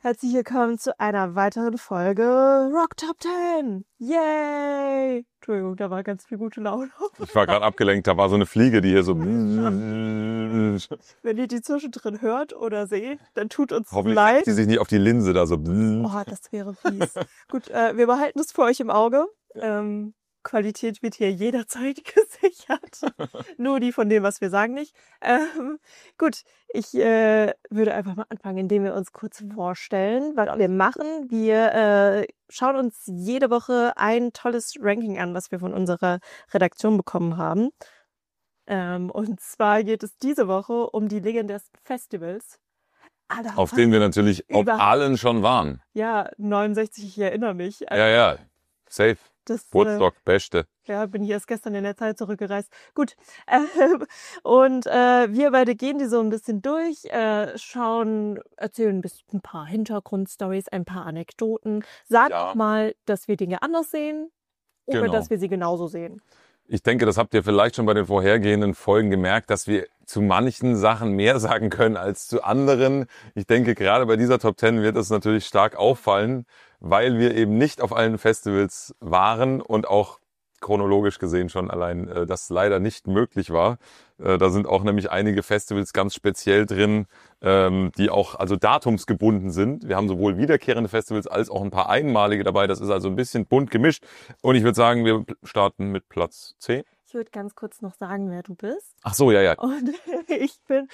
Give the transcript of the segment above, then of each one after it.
Herzlich willkommen zu einer weiteren Folge Rock Top 10. Yay! Entschuldigung, da war ganz viel gute Laune. Ich war gerade abgelenkt, da war so eine Fliege, die hier so... Wenn ihr die zwischendrin hört oder seht, dann tut uns Hoffentlich leid. setzt die sich nicht auf die Linse da so... Oh, das wäre fies. Gut, wir behalten es für euch im Auge. Qualität wird hier jederzeit gesichert. Nur die von dem, was wir sagen, nicht. Gut, ich würde einfach mal anfangen, indem wir uns kurz vorstellen, was wir machen. Wir schauen uns jede Woche ein tolles Ranking an, was wir von unserer Redaktion bekommen haben. Und zwar geht es diese Woche um die legendärsten Festivals. Auf denen wir natürlich auf allen schon waren. Ja, 69, ich erinnere mich. Ja, safe. Woodstock, Beste. Ja, bin hier erst gestern in der Zeit zurückgereist. Gut. Und wir beide gehen die so ein bisschen durch, erzählen ein paar Hintergrundstories, ein paar Anekdoten. Sagen auch mal, dass wir Dinge anders sehen oder dass wir sie genauso sehen. Ich denke, das habt ihr vielleicht schon bei den vorhergehenden Folgen gemerkt, dass wir zu manchen Sachen mehr sagen können als zu anderen. Ich denke, gerade bei dieser Top 10 wird es natürlich stark auffallen, weil wir eben nicht auf allen Festivals waren und auch chronologisch gesehen schon allein das leider nicht möglich war. Da sind auch nämlich einige Festivals ganz speziell drin, die auch also datumsgebunden sind. Wir haben sowohl wiederkehrende Festivals als auch ein paar einmalige dabei. Das ist also ein bisschen bunt gemischt. Und ich würde sagen, wir starten mit Platz 10. Ich würde ganz kurz noch sagen, wer du bist. Ach so, ja. Und ich bin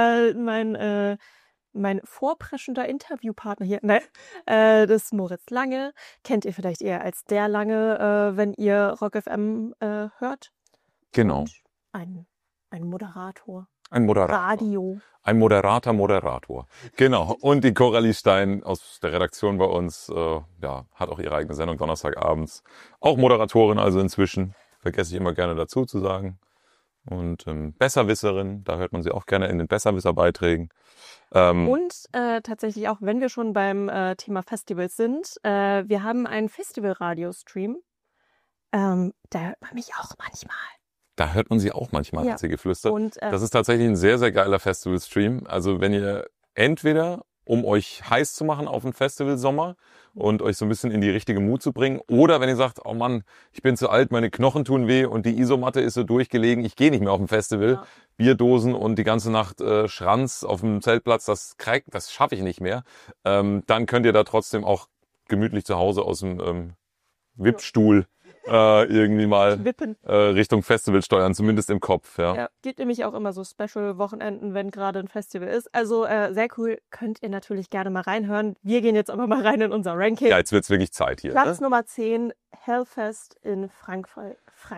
mein vorpreschender Interviewpartner hier, das ist Moritz Lange. Kennt ihr vielleicht eher als der Lange, wenn ihr Rock FM hört. Genau. Und ein Moderator. Ein Moderator. Radio. Ein Moderator. Genau. Und die Coralie Stein aus der Redaktion bei uns, hat auch ihre eigene Sendung Donnerstagabends. Auch Moderatorin also inzwischen. Vergesse ich immer gerne dazu zu sagen. Und Besserwisserin, da hört man sie auch gerne in den Besserwisser-Beiträgen. Und tatsächlich auch, wenn wir schon beim Thema Festivals sind, wir haben einen Festival-Radio-Stream. Da hört man mich auch manchmal. Da hört man sie auch manchmal, hat sie geflüstert. Und, das ist tatsächlich ein sehr, sehr geiler Festival-Stream. Also wenn ihr entweder, um euch heiß zu machen auf den Festivalsommer und euch so ein bisschen in die richtige Mut zu bringen, oder wenn ihr sagt, oh Mann, ich bin zu alt, meine Knochen tun weh und die Isomatte ist so durchgelegen, ich gehe nicht mehr auf ein Festival, ja. Bierdosen und die ganze Nacht Schranz auf dem Zeltplatz, das schaffe ich nicht mehr. Dann könnt ihr da trotzdem auch gemütlich zu Hause aus dem Wippstuhl irgendwie mal Richtung Festival steuern, zumindest im Kopf. Ja, gibt nämlich auch immer so Special-Wochenenden, wenn gerade ein Festival ist. Also sehr cool, könnt ihr natürlich gerne mal reinhören. Wir gehen jetzt aber mal rein in unser Ranking. Ja, jetzt wird's wirklich Zeit hier. Platz Nummer 10, Hellfest in Frankreich.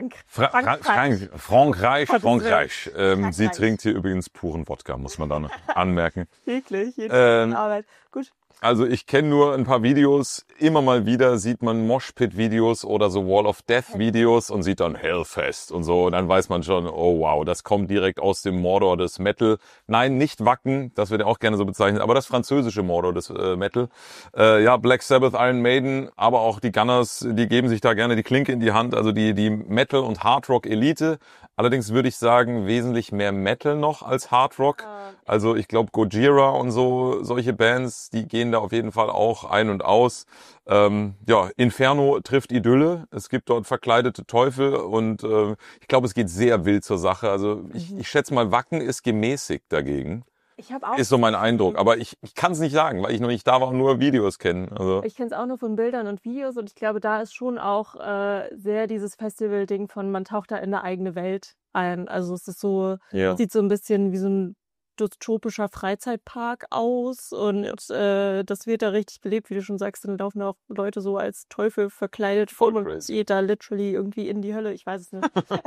Sie trinkt hier übrigens puren Wodka, muss man dann anmerken. Wirklich, Arbeit. Gut. Also ich kenne nur ein paar Videos. Immer mal wieder sieht man Moshpit-Videos oder so Wall of Death-Videos und sieht dann Hellfest und so. Und dann weiß man schon, oh wow, das kommt direkt aus dem Mordor des Metal. Nein, nicht Wacken, das wird ja auch gerne so bezeichnet, aber das französische Mordor des Metal. Black Sabbath, Iron Maiden, aber auch die Gunners, die geben sich da gerne die Klinke in die Hand. Also die Metal- und Hardrock-Elite. Allerdings würde ich sagen, wesentlich mehr Metal noch als Hardrock. Also ich glaube, Gojira und so, solche Bands, die gehen da auf jeden Fall auch ein und aus. Inferno trifft Idylle. Es gibt dort verkleidete Teufel und ich glaube, es geht sehr wild zur Sache. Also ich schätze mal, Wacken ist gemäßigt dagegen. Ist so mein Eindruck. Aber ich kann es nicht sagen, weil ich noch nicht da war und nur Videos kenne. Also. Ich kenne es auch nur von Bildern und Videos und ich glaube, da ist schon auch sehr dieses Festival-Ding von man taucht da in eine eigene Welt ein. Also es ist so, sieht so ein bisschen wie so ein dystopischer Freizeitpark aus und das wird da richtig belebt, wie du schon sagst, dann laufen auch Leute so als Teufel verkleidet vor und geht da literally irgendwie in die Hölle, ich weiß es nicht.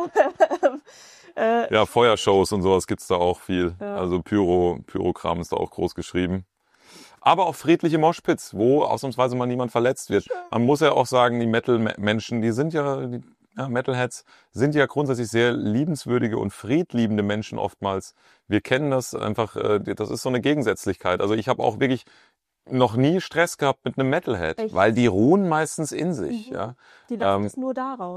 Feuershows und sowas gibt's da auch viel. Ja. Also Pyrokram ist da auch groß geschrieben. Aber auch friedliche Moshpits, wo ausnahmsweise mal niemand verletzt wird. Man muss ja auch sagen, die Metal-Menschen, Metalheads sind ja grundsätzlich sehr liebenswürdige und friedliebende Menschen oftmals. Wir kennen das einfach, das ist so eine Gegensätzlichkeit. Also ich habe auch wirklich noch nie Stress gehabt mit einem Metalhead, weil die ruhen meistens in sich. Ja. Die lassen es nur daraus.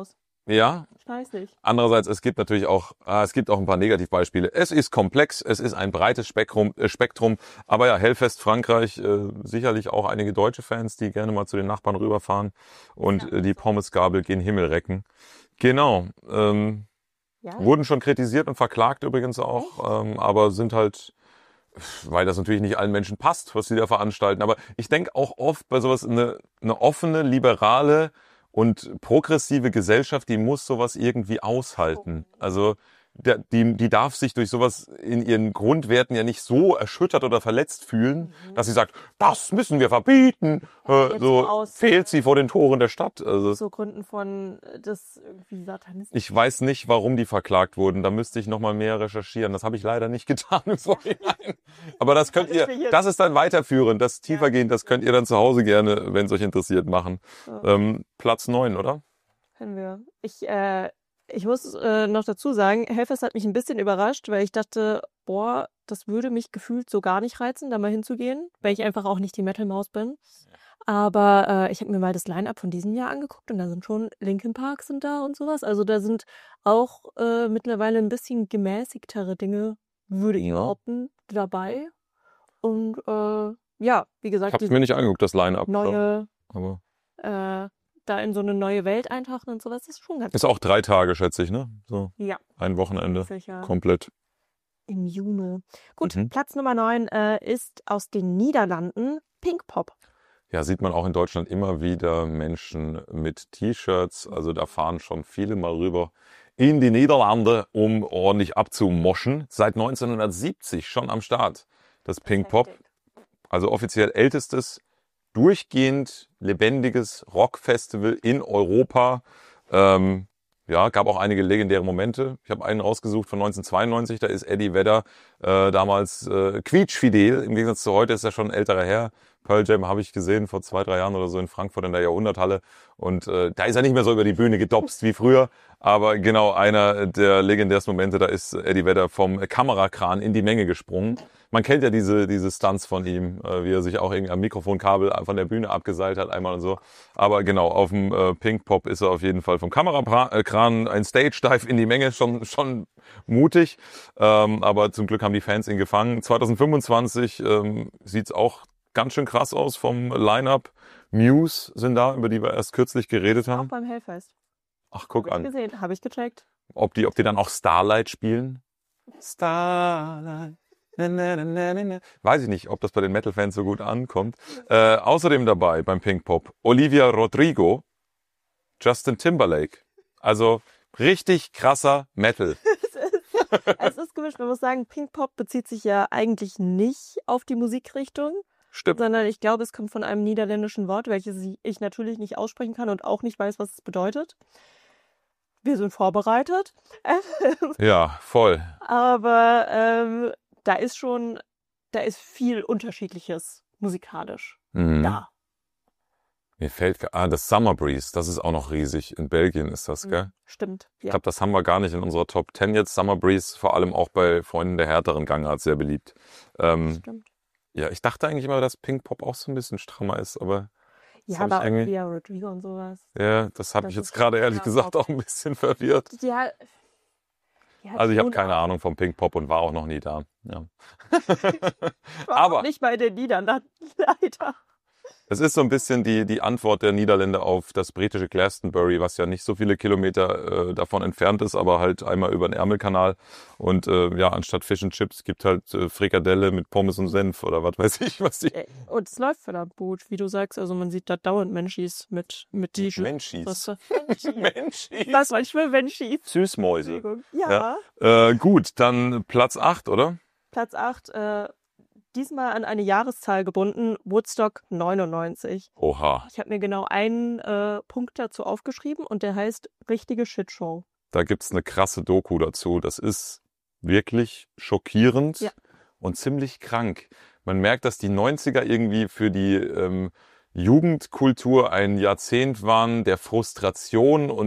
Ja. Ich weiß nicht. Andererseits, es gibt natürlich auch, es gibt auch ein paar Negativbeispiele. Es ist komplex, es ist ein breites Spektrum. Aber ja, Hellfest Frankreich, sicherlich auch einige deutsche Fans, die gerne mal zu den Nachbarn rüberfahren und die Pommesgabel gen Himmel recken. Genau. Ja, Wurden schon kritisiert und verklagt übrigens auch, aber sind halt, weil das natürlich nicht allen Menschen passt, was sie da veranstalten. Aber ich denke auch oft bei sowas, eine offene, liberale und progressive Gesellschaft, die muss sowas irgendwie aushalten. Also die darf sich durch sowas in ihren Grundwerten ja nicht so erschüttert oder verletzt fühlen, dass sie sagt, das müssen wir verbieten. Jetzt So aus, fehlt sie vor den Toren der Stadt. Also so Gründen von das irgendwie Satanismus. ich weiß nicht, warum die verklagt wurden. Da müsste ich noch mal mehr recherchieren. Das habe ich leider nicht getan im Vorhinein. Aber das könnt ihr, das ist dann weiterführend, das tiefergehend, das könnt ihr dann zu Hause gerne, wenn es euch interessiert, machen. Platz 9, oder? Können wir. Ich muss noch dazu sagen, Hellfest hat mich ein bisschen überrascht, weil ich dachte, boah, das würde mich gefühlt so gar nicht reizen, da mal hinzugehen, weil ich einfach auch nicht die Metal-Maus bin. Aber ich habe mir mal das Line-Up von diesem Jahr angeguckt und da sind schon Linkin Park sind da und sowas. Also da sind auch mittlerweile ein bisschen gemäßigtere Dinge, würde ich behaupten, dabei. Und ja, wie Ich gesagt, habe die mir nicht angeguckt, das Line-Up. neue, Aber da in so eine neue Welt eintauchen und sowas, ist schon ganz ist auch 3 Tage, schätze ich, ne? So ja, ein Wochenende sicher. komplett. Im Juni. Gut, Mhm. Platz Nummer 9 ist aus den Niederlanden Pinkpop. Ja, sieht man auch in Deutschland immer wieder Menschen mit T-Shirts. Also da fahren schon viele mal rüber in die Niederlande, um ordentlich abzumoschen. Seit 1970 schon am Start, das Pinkpop. Also offiziell ältestes, durchgehend lebendiges Rockfestival in Europa. Ja, gab auch einige legendäre Momente. Ich habe einen rausgesucht von 1992, da ist Eddie Vedder damals quietschfidel. Im Gegensatz zu heute ist er schon ein älterer Herr. Pearl Jam habe ich gesehen vor 2, 3 Jahren oder so in Frankfurt in der Jahrhunderthalle. Und da ist er nicht mehr so über die Bühne gedopst wie früher. Aber genau einer der legendärsten Momente, da ist Eddie Vedder vom Kamerakran in die Menge gesprungen. Man kennt ja diese Stunts von ihm, wie er sich auch irgendwie am Mikrofonkabel von der Bühne abgeseilt hat einmal und so. Aber genau, auf dem Pinkpop ist er auf jeden Fall vom Kamerakran ein Stage-Dive in die Menge, schon mutig. Aber zum Glück haben die Fans ihn gefangen. 2025 sieht's auch ganz schön krass aus vom Line-Up. Muse sind da, über die wir erst kürzlich geredet Auch haben. beim Hellfest. Ach, guck Habe ich an. gesehen, habe ich gecheckt. Ob die dann auch Starlight spielen? Starlight. Na, na, na, na, na. Weiß ich nicht, ob das bei den Metal-Fans so gut ankommt. Außerdem dabei beim Pinkpop Olivia Rodrigo, Justin Timberlake. Also richtig krasser Metal. Es ist gemischt. Man muss sagen, Pinkpop bezieht sich ja eigentlich nicht auf die Musikrichtung, Stimmt. sondern ich glaube, es kommt von einem niederländischen Wort, welches ich natürlich nicht aussprechen kann und auch nicht weiß, was es bedeutet. Wir sind vorbereitet. Ja, voll. Aber da ist viel Unterschiedliches musikalisch da. Mir fällt, das Summer Breeze, das ist auch noch riesig. In Belgien ist das, gell? Stimmt. Ich glaube, das haben wir gar nicht in unserer Top 10 jetzt. Summer Breeze, vor allem auch bei Freunden der härteren Gangart sehr beliebt. Stimmt. Ja, ich dachte eigentlich immer, dass Pinkpop auch so ein bisschen strammer ist, aber Ja, aber Olivia Rodrigo und sowas. ja, das hat Das mich jetzt ist gerade ehrlich ja gesagt auch ein bisschen verwirrt. Ja. Also ich habe keine Ahnung vom Pinkpop und war auch noch nie da. Ja. Aber nicht bei den Niederlanden, leider. Es ist so ein bisschen die Antwort der Niederländer auf das britische Glastonbury, was ja nicht so viele Kilometer davon entfernt ist, aber halt einmal über den Ärmelkanal. Und ja, anstatt Fish and Chips gibt halt Frikadelle mit Pommes und Senf oder was weiß ich, was die... Und es läuft verdammt gut, wie du sagst. Also man sieht da dauernd Menschis mit die Menschis. Menschis. Was manchmal Menschis. Süßmäuse. Ja. Gut, dann Platz 8, oder? Platz 8, diesmal an eine Jahreszahl gebunden, Woodstock 99. Oha. Ich habe mir genau einen Punkt dazu aufgeschrieben und der heißt richtige Shitshow. Da gibt's eine krasse Doku dazu. Das ist wirklich schockierend und ziemlich krank. Man merkt, dass die 90er irgendwie für die Jugendkultur ein Jahrzehnt waren der Frustration und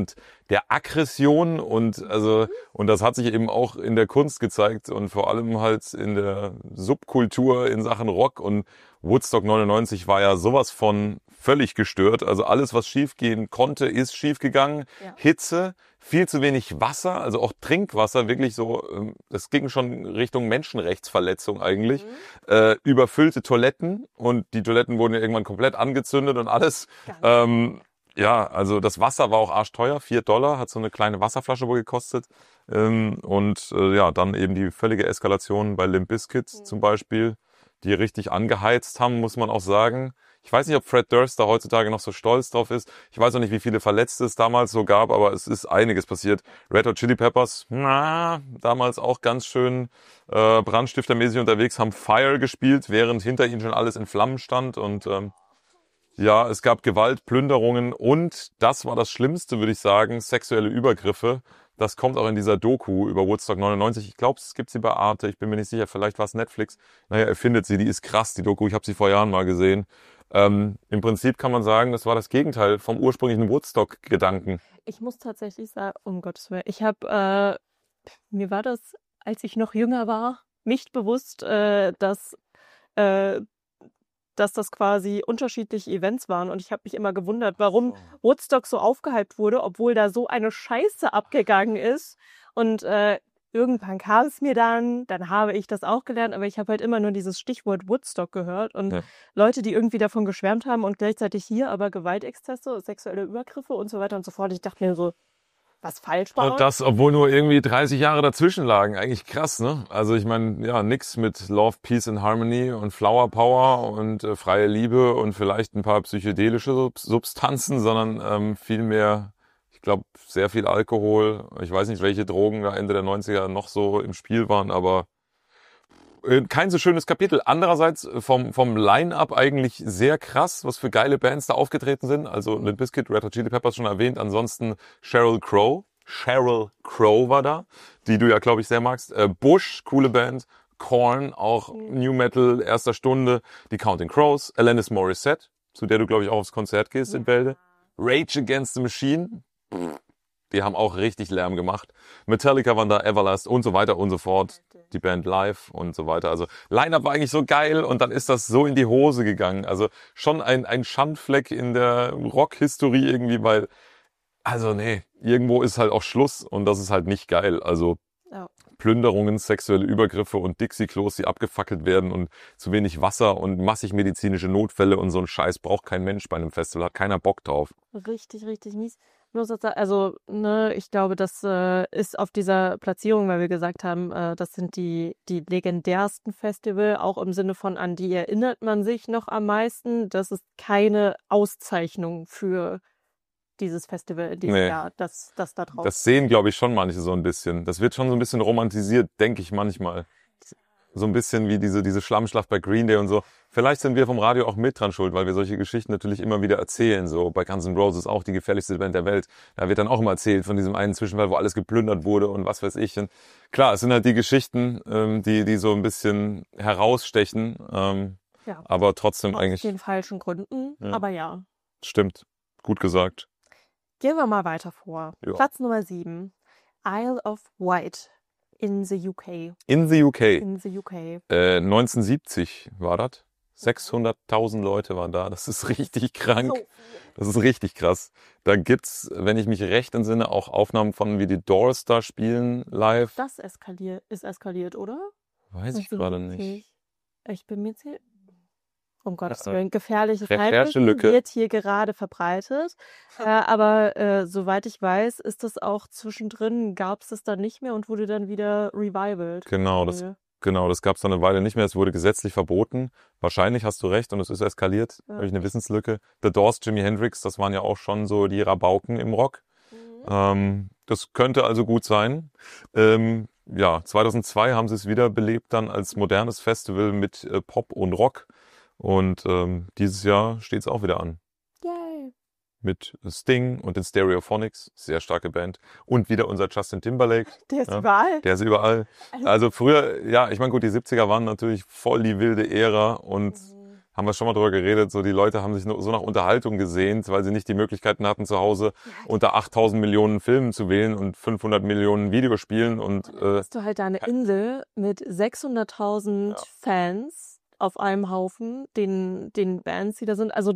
der Aggression und das hat sich eben auch in der Kunst gezeigt und vor allem halt in der Subkultur in Sachen Rock. Und Woodstock 99 war ja sowas von völlig gestört. Also alles, was schiefgehen konnte, ist schiefgegangen. Ja. Hitze, viel zu wenig Wasser, also auch Trinkwasser, wirklich so, das ging schon Richtung Menschenrechtsverletzung eigentlich. Überfüllte Toiletten und die Toiletten wurden ja irgendwann komplett angezündet und alles. Ja, also das Wasser war auch arschteuer, $4, hat so eine kleine Wasserflasche wohl gekostet. Ja, dann eben die völlige Eskalation bei Limp Bizkit zum Beispiel, die richtig angeheizt haben, muss man auch sagen. Ich weiß nicht, ob Fred Durst da heutzutage noch so stolz drauf ist. Ich weiß auch nicht, wie viele Verletzte es damals so gab, aber es ist einiges passiert. Red Hot Chili Peppers, damals auch ganz schön brandstiftermäßig unterwegs, haben Fire gespielt, während hinter ihnen schon alles in Flammen stand. Und ja, es gab Gewalt, Plünderungen und, das war das Schlimmste, würde ich sagen, sexuelle Übergriffe. Das kommt auch in dieser Doku über Woodstock 99. Ich glaube, es gibt sie bei Arte. Ich bin mir nicht sicher. Vielleicht war es Netflix. Naja, er findet sie. Die ist krass, die Doku. Ich habe sie vor Jahren mal gesehen. Im Prinzip kann man sagen, das war das Gegenteil vom ursprünglichen Woodstock-Gedanken. Ich muss tatsächlich sagen, um Gottes Willen, mir war das, als ich noch jünger war, nicht bewusst, dass das quasi unterschiedliche Events waren. Und ich habe mich immer gewundert, warum Woodstock so aufgehypt wurde, obwohl da so eine Scheiße abgegangen ist. Und irgendwann kam es mir dann habe ich das auch gelernt, aber ich habe halt immer nur dieses Stichwort Woodstock gehört. Und Leute, die irgendwie davon geschwärmt haben und gleichzeitig hier aber Gewaltexzesse, sexuelle Übergriffe und so weiter und so fort. Ich dachte mir so, was falsch war. Und das, obwohl nur irgendwie 30 Jahre dazwischen lagen. Eigentlich krass, ne? Also ich meine, ja, nix mit Love, Peace and Harmony und Flower Power und freie Liebe und vielleicht ein paar psychedelische Substanzen, sondern vielmehr, ich glaube, sehr viel Alkohol. Ich weiß nicht, welche Drogen da Ende der 90er noch so im Spiel waren, aber kein so schönes Kapitel. Andererseits vom Line-Up eigentlich sehr krass, was für geile Bands da aufgetreten sind. Also Limp Bizkit, Red Hot Chili Peppers schon erwähnt. Ansonsten Sheryl Crow war da, die du ja, glaube ich, sehr magst. Bush, coole Band. Korn, auch New Metal, erster Stunde. Die Counting Crows. Alanis Morissette, zu der du, glaube ich, auch aufs Konzert gehst in Bälde. Rage Against the Machine. Die haben auch richtig Lärm gemacht. Metallica waren da, Everlast und so weiter und so fort. Die Band Live und so weiter. Also Line-Up war eigentlich so geil und dann ist das so in die Hose gegangen. Also schon ein Schandfleck in der Rock-Historie irgendwie, weil, also nee, irgendwo ist halt auch Schluss und das ist halt nicht geil. Also Plünderungen, sexuelle Übergriffe und Dixie-Klos, die abgefackelt werden und zu wenig Wasser und massig medizinische Notfälle und so ein Scheiß braucht kein Mensch bei einem Festival, hat keiner Bock drauf. Richtig, richtig mies. Also, ne, ich glaube, das ist auf dieser Platzierung, weil wir gesagt haben, das sind die legendärsten Festival, auch im Sinne von, an die erinnert man sich noch am meisten. Das ist keine Auszeichnung für dieses Festival in diesem Jahr, das da drauf. Das sehen, glaube ich, schon manche so ein bisschen. Das wird schon so ein bisschen romantisiert, denke ich manchmal. So ein bisschen wie diese Schlammschlacht bei Green Day und so. Vielleicht sind wir vom Radio auch mit dran schuld, weil wir solche Geschichten natürlich immer wieder erzählen. So bei Guns N' Roses auch die gefährlichste Band der Welt. Da wird dann auch immer erzählt von diesem einen Zwischenfall, wo alles geplündert wurde und was weiß ich. Und klar, es sind halt die Geschichten, die so ein bisschen herausstechen. Aber trotzdem aus eigentlich. Aus den falschen Gründen, aber ja. Stimmt, gut gesagt. Gehen wir mal weiter vor. Ja. Platz Nummer 7. Isle of Wight. In the UK. In the UK. 1970 war das. 600.000 Leute waren da. Das ist richtig krank. Das ist richtig krass. Da gibt's, wenn ich mich recht entsinne, auch Aufnahmen von, wie die Doors da spielen live. Das ist eskaliert, oder? Weiß ich gerade nicht. Ich bin mir sicher. Um Gottes Willen, gefährliches Recherchelücke wird hier gerade verbreitet. Aber soweit ich weiß, ist das auch zwischendrin, gab es das dann nicht mehr und wurde dann wieder revivalt. Genau, das gab es dann eine Weile nicht mehr. Es wurde gesetzlich verboten. Wahrscheinlich hast du recht und es ist eskaliert. Da habe ich eine Wissenslücke. The Doors, Jimi Hendrix, das waren ja auch schon so die Rabauken im Rock. Das könnte also gut sein. 2002 haben sie es wiederbelebt dann als modernes Festival mit Pop und Rock. Und dieses Jahr steht es auch wieder an. Yay. Mit Sting und den Stereophonics, sehr starke Band. Und wieder unser Justin Timberlake. Der ist überall. Der ist überall. Also früher, ich meine gut, die 70er waren natürlich voll die wilde Ära und haben wir schon mal drüber geredet, so die Leute haben sich so nach Unterhaltung gesehnt, weil sie nicht die Möglichkeiten hatten, zu Hause unter 8.000 Millionen Filmen zu wählen und 500 Millionen Videospielen. Und hast du halt da eine Insel mit 600.000 Fans auf einem Haufen, den Bands, die da sind. Also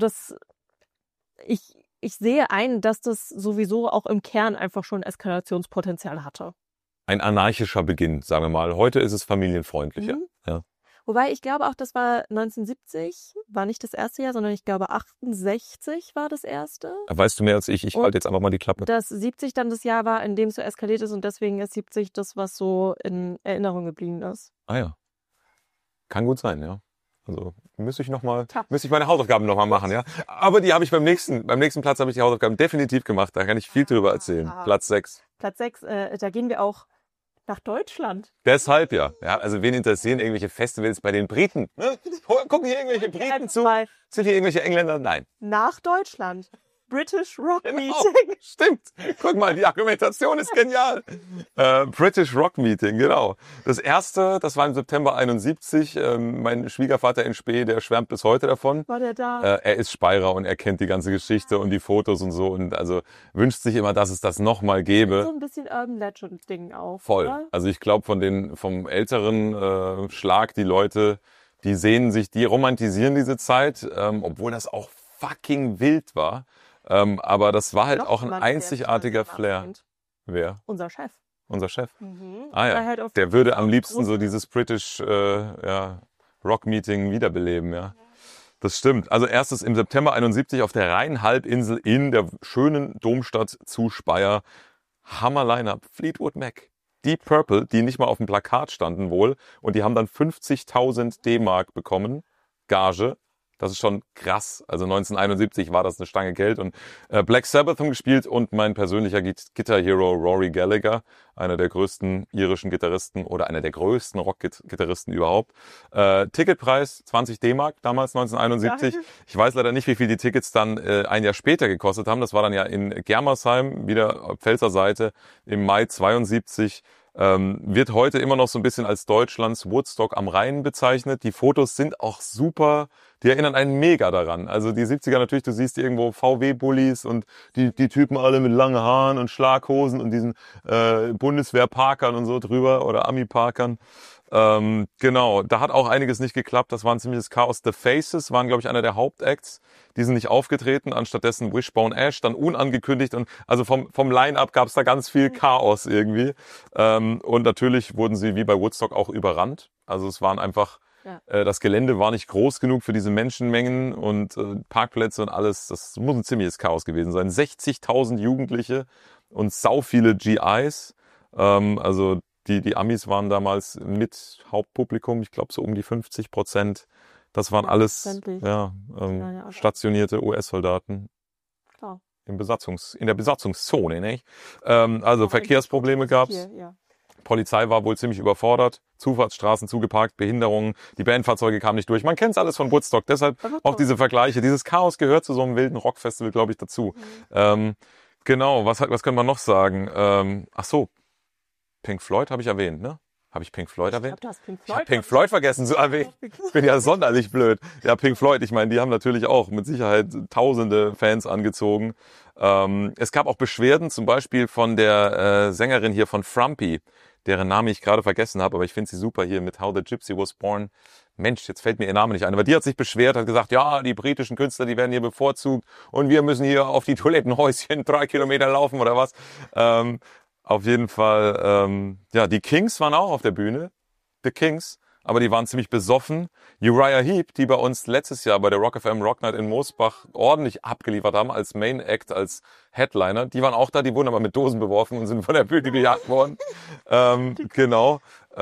ich sehe ein, dass das sowieso auch im Kern einfach schon Eskalationspotenzial hatte. ein anarchischer Beginn, sagen wir mal. Heute ist es familienfreundlicher. Ja. Wobei ich glaube auch, das war 1970, war nicht das erste Jahr, sondern ich glaube 68 war das erste. Weißt du mehr als ich? Ich halte jetzt einfach mal die Klappe. Dass 70 dann das Jahr war, in dem es so eskaliert ist und deswegen ist 70 das, was so in Erinnerung geblieben ist. Ah ja. Kann gut sein, ja. Also müsste ich meine Hausaufgaben nochmal machen, ja. Aber die habe ich beim nächsten Platz habe ich die Hausaufgaben definitiv gemacht. Da kann ich viel drüber erzählen. Platz 6. Platz 6, da gehen wir auch nach Deutschland. Deshalb ja. Also wen interessieren irgendwelche Festivals bei den Briten? Ne? Gucken hier irgendwelche Briten zu? Sind hier irgendwelche Engländer? Nein. Nach Deutschland. British Rock Meeting. Genau, stimmt. Guck mal, die Argumentation ist genial. British Rock Meeting, genau. Das erste, das war im September 71. Mein Schwiegervater in Spee, der schwärmt bis heute davon. War der da? Er ist Speyerer und er kennt die ganze Geschichte und die Fotos und so. Und also wünscht sich immer, dass es das nochmal gäbe. So ein bisschen Urban Legend Ding auch. Voll. Oder? Also ich glaube, vom älteren Schlag, die Leute, die romantisieren diese Zeit, obwohl das auch fucking wild war. Aber das war halt auch ein einzigartiger Flair. Wer? Unser Chef. Unser Chef? Mhm. Ah ja, Halt der würde am liebsten so dieses British Rock-Meeting wiederbeleben, ja. Das stimmt. Also erstes im September 71 auf der Rheinhalbinsel in der schönen Domstadt zu Speyer. Hammer-Line-Up, Fleetwood Mac. Deep Purple, die nicht mal auf dem Plakat standen wohl. Und die haben dann 50.000 D-Mark bekommen. Gage. Das ist schon krass. Also 1971 war das eine Stange Geld und Black Sabbath haben gespielt und mein persönlicher Guitar-Hero Rory Gallagher, einer der größten irischen Gitarristen oder einer der größten Rock-Gitarristen überhaupt. Ticketpreis 20 D-Mark damals 1971. Ich weiß leider nicht, wie viel die Tickets dann ein Jahr später gekostet haben. Das war dann ja in Germersheim, wieder Pfälzer Seite, im Mai 72. Wird heute immer noch so ein bisschen als Deutschlands Woodstock am Rhein bezeichnet. Die Fotos sind auch super, die erinnern einen mega daran. Also die 70er natürlich, du siehst irgendwo VW-Bullis und die Typen alle mit langen Haaren und Schlaghosen und diesen Bundeswehr-Parkern und so drüber oder Ami-Parkern. Genau, da hat auch einiges nicht geklappt. Das war ein ziemliches Chaos. The Faces waren, glaube ich, einer der Hauptacts. Die sind nicht aufgetreten, anstattdessen Wishbone Ash, dann unangekündigt. Und also vom Line-Up gab es da ganz viel Chaos irgendwie. Und natürlich wurden sie wie bei Woodstock auch überrannt. Also es waren einfach, das Gelände war nicht groß genug für diese Menschenmengen und Parkplätze und alles. Das muss ein ziemliches Chaos gewesen sein. 60.000 Jugendliche und sau viele GIs. Also die Amis waren damals mit Hauptpublikum, ich glaube so um die 50%. Das waren alles stationierte US-Soldaten. Klar. In der Besatzungszone, nicht? Also Verkehrsprobleme gab's. Polizei war wohl ziemlich überfordert. Zufahrtsstraßen zugeparkt, Behinderungen, die Bandfahrzeuge kamen nicht durch. Man kennt's alles von Woodstock, deshalb auch diese Vergleiche. Dieses Chaos gehört zu so einem wilden Rockfestival, glaube ich, dazu. Genau, was können wir noch sagen? Ach so, Pink Floyd habe ich erwähnt, ne? Habe ich Pink Floyd erwähnt? Ich habe Pink Floyd vergessen zu erwähnen. Ich bin ja sonderlich blöd. Ja, Pink Floyd, ich meine, die haben natürlich auch mit Sicherheit tausende Fans angezogen. Es gab auch Beschwerden, zum Beispiel von der Sängerin hier von Frumpy, deren Name ich gerade vergessen habe, aber ich finde sie super hier mit How the Gypsy Was Born. Mensch, jetzt fällt mir ihr Name nicht ein, aber die hat sich beschwert, hat gesagt, ja, die britischen Künstler, die werden hier bevorzugt und wir müssen hier auf die Toilettenhäuschen 3 Kilometer laufen oder was. Auf jeden Fall, die Kings waren auch auf der Bühne, The Kings, aber die waren ziemlich besoffen. Uriah Heep, die bei uns letztes Jahr bei der Rock FM Rock Night in Moosbach ordentlich abgeliefert haben als Main Act, als Headliner, die waren auch da, die wurden aber mit Dosen beworfen und sind von der Bühne gejagt worden. Genau.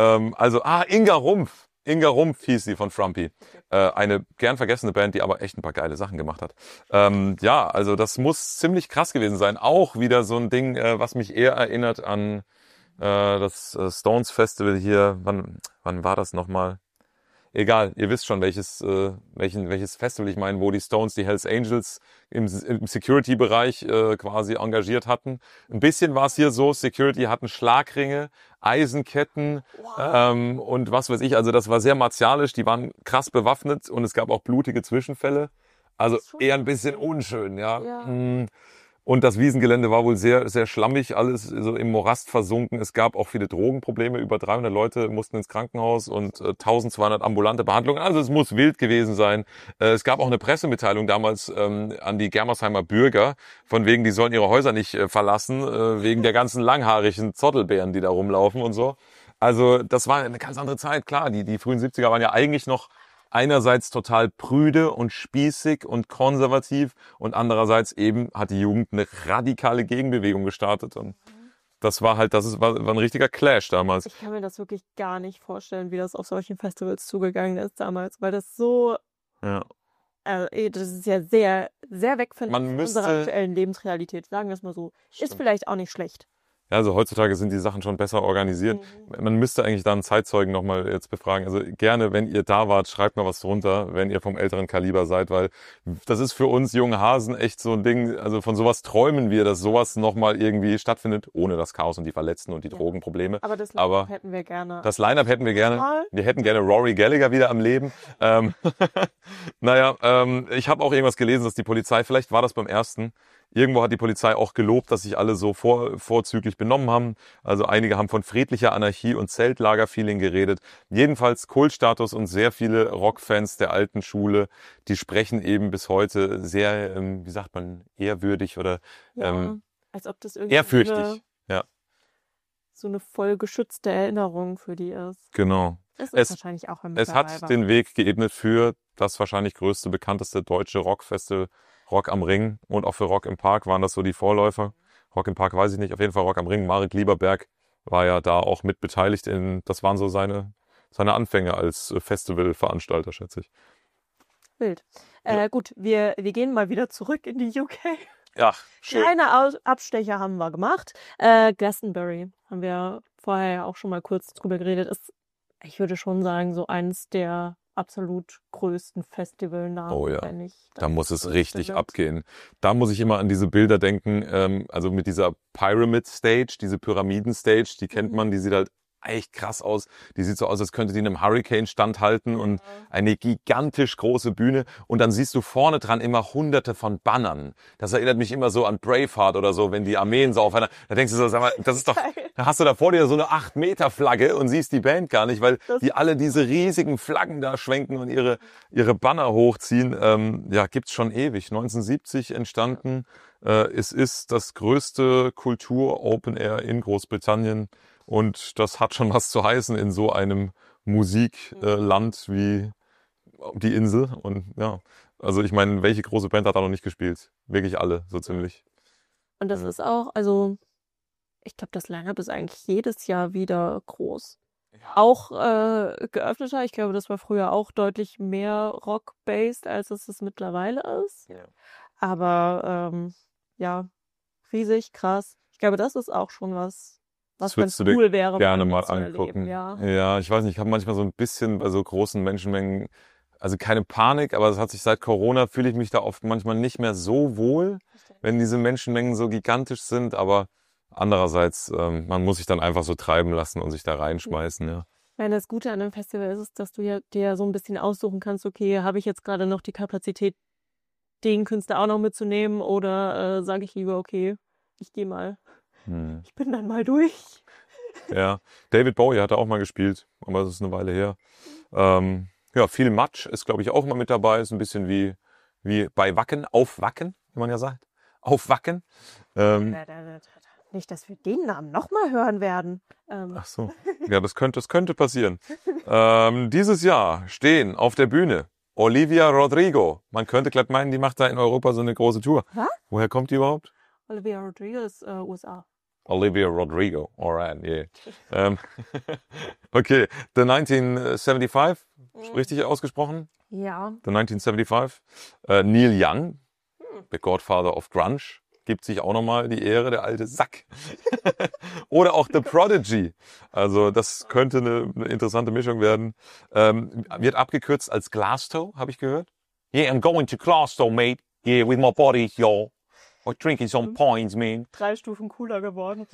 Inga Rumpf hieß sie von Frumpy. Eine gern vergessene Band, die aber echt ein paar geile Sachen gemacht hat. Also das muss ziemlich krass gewesen sein. Auch wieder so ein Ding, was mich eher erinnert an das Stones Festival hier. Wann war das nochmal? egal, ihr wisst schon, welches Festival ich meine, wo die Stones die Hells Angels im Security-Bereich quasi engagiert hatten. Ein bisschen war es hier so, Security hatten Schlagringe, Eisenketten und was weiß ich. Also das war sehr martialisch, die waren krass bewaffnet und es gab auch blutige Zwischenfälle. Also eher ein bisschen unschön, ja. Und das Wiesengelände war wohl sehr, sehr schlammig, alles so im Morast versunken. Es gab auch viele Drogenprobleme. Über 300 Leute mussten ins Krankenhaus und 1200 ambulante Behandlungen. Also es muss wild gewesen sein. Es gab auch eine Pressemitteilung damals an die Germersheimer Bürger, von wegen, die sollen ihre Häuser nicht verlassen, wegen der ganzen langhaarigen Zottelbären, die da rumlaufen und so. Also das war eine ganz andere Zeit. Klar, die frühen 70er waren ja eigentlich noch einerseits total prüde und spießig und konservativ und andererseits eben hat die Jugend eine radikale Gegenbewegung gestartet und das war ein richtiger Clash damals. Ich kann mir das wirklich gar nicht vorstellen, wie das auf solchen Festivals zugegangen ist damals, weil das so, Ja. das ist ja sehr, sehr weg von Man unserer müsste- aktuellen Lebensrealität, sagen wir es mal so. Ist Stimmt. vielleicht auch nicht schlecht. Ja, also heutzutage sind die Sachen schon besser organisiert. Man müsste eigentlich da einen Zeitzeugen nochmal jetzt befragen. Also gerne, wenn ihr da wart, schreibt mal was drunter, wenn ihr vom älteren Kaliber seid, weil das ist für uns jungen Hasen echt so ein Ding, also von sowas träumen wir, dass sowas nochmal irgendwie stattfindet, ohne das Chaos und die Verletzten und die Drogenprobleme. Aber das Aber hätten wir gerne. das Line-Up hätten wir gerne. Mal. Wir hätten gerne Rory Gallagher wieder am Leben. Ich habe auch irgendwas gelesen, dass die Polizei, vielleicht war das beim ersten, irgendwo hat die Polizei auch gelobt, dass sich alle so vorzüglich benommen haben. Also einige haben von friedlicher Anarchie und Zeltlager-Feeling geredet. Jedenfalls Kultstatus und sehr viele Rockfans der alten Schule, die sprechen eben bis heute sehr, wie sagt man, ehrwürdig oder Ja, als ob das irgendwie ehrfürchtig. Ja, so eine voll geschützte Erinnerung für die ist. genau. Es ist Es- wahrscheinlich auch ein Es hat den Weg geebnet für das wahrscheinlich größte, bekannteste deutsche Rockfestival, Rock am Ring und auch für Rock im Park waren das so die Vorläufer. Rock im Park weiß ich nicht, auf jeden Fall Rock am Ring. Marek Lieberberg war ja da auch mit beteiligt das waren so seine Anfänge als Festivalveranstalter, schätze ich. Wild. Ja. Gut, wir gehen mal wieder zurück in die UK. Ja, schön. Kleine Abstecher haben wir gemacht. Glastonbury haben wir vorher ja auch schon mal kurz drüber geredet. Ist, ich würde schon sagen, so eines der absolut größten Festivalnamen. Oh ja, wenn nicht Da muss es das richtig wird. abgehen. Da muss ich immer an diese Bilder denken, also mit dieser Pyramid Stage, diese Pyramiden Stage, die kennt man, die sieht halt echt krass aus. Die sieht so aus, als könnte die einem Hurricane standhalten und eine gigantisch große Bühne. Und dann siehst du vorne dran immer hunderte von Bannern. Das erinnert mich immer so an Braveheart oder so, wenn die Armeen so aufeinander, da denkst du so, sag mal, das ist doch, da hast du da vor dir so eine 8-Meter-Flagge und siehst die Band gar nicht, weil die alle diese riesigen Flaggen da schwenken und ihre Banner hochziehen. Gibt's schon ewig. 1970 entstanden. Es ist das größte Kultur-Open Air in Großbritannien. Und das hat schon was zu heißen in so einem Musikland wie die Insel. Und ja, also ich meine, welche große Band hat da noch nicht gespielt? Wirklich alle, so ziemlich. Und das ist auch, also ich glaube, das Line-Up ist eigentlich jedes Jahr wieder groß. Auch geöffneter. Ich glaube, das war früher auch deutlich mehr Rock-based, als es mittlerweile ist. Ja. Aber riesig, krass. Ich glaube, das ist auch schon was Das ganz würdest du dir cool wäre. gerne mal zu angucken. erleben, ja. Ja, ich weiß nicht, ich habe manchmal so ein bisschen bei so großen Menschenmengen, also keine Panik, aber es hat sich seit Corona, fühle ich mich da oft manchmal nicht mehr so wohl, wenn diese Menschenmengen so gigantisch sind, aber andererseits, man muss sich dann einfach so treiben lassen und sich da reinschmeißen, ja. Ich meine, das Gute an einem Festival ist, dass du ja dir so ein bisschen aussuchen kannst, okay, habe ich jetzt gerade noch die Kapazität, den Künstler auch noch mitzunehmen oder sage ich lieber, okay, ich gehe mal. Ich bin dann mal durch. Ja, David Bowie hat da auch mal gespielt, aber das ist eine Weile her. Viel Matsch ist, glaube ich, auch mal mit dabei. Ist ein bisschen wie bei Wacken, auf Wacken, wie man ja sagt. Auf Wacken. Nicht, dass wir den Namen nochmal hören werden. Ach so, ja, das könnte passieren. Dieses Jahr stehen auf der Bühne Olivia Rodrigo. Man könnte glatt meinen, die macht da in Europa so eine große Tour. Was? Woher kommt die überhaupt? Olivia Rodrigo ist USA. Olivia Rodrigo, alright, yeah. Okay, The 1975, richtig ausgesprochen? Ja. The 1975. Neil Young, the Godfather of Grunge. gibt sich auch nochmal die Ehre, der alte Sack. Oder auch The Prodigy. Also das könnte eine interessante Mischung werden. Wird abgekürzt als Glasto, habe ich gehört. Yeah, I'm going to Glasto, mate. Yeah, with my body, yo. I'm drinking some points, man. 3 Stufen cooler geworden.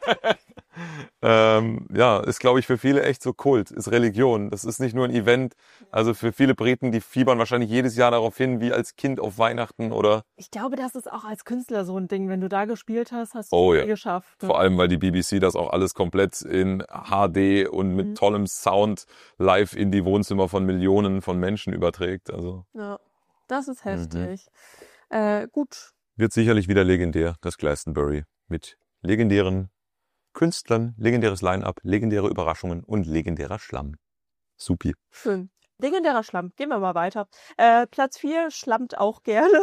Ja, ist, glaube ich, für viele echt so Kult, ist Religion. Das ist nicht nur ein Event. Also für viele Briten, die fiebern wahrscheinlich jedes Jahr darauf hin, wie als Kind auf Weihnachten oder... Ich glaube, das ist auch als Künstler so ein Ding. Wenn du da gespielt hast, hast du Oh es ja. geschafft. Vor allem, weil die BBC das auch alles komplett in HD und mit tollem Sound live in die Wohnzimmer von Millionen von Menschen überträgt. Also Ja, das ist heftig. Gut. wird sicherlich wieder legendär, das Glastonbury. Mit legendären Künstlern, legendäres Line-Up, legendäre Überraschungen und legendärer Schlamm. Supi. Schön. Legendärer Schlamm. Gehen wir mal weiter. Platz 4 schlammt auch gerne.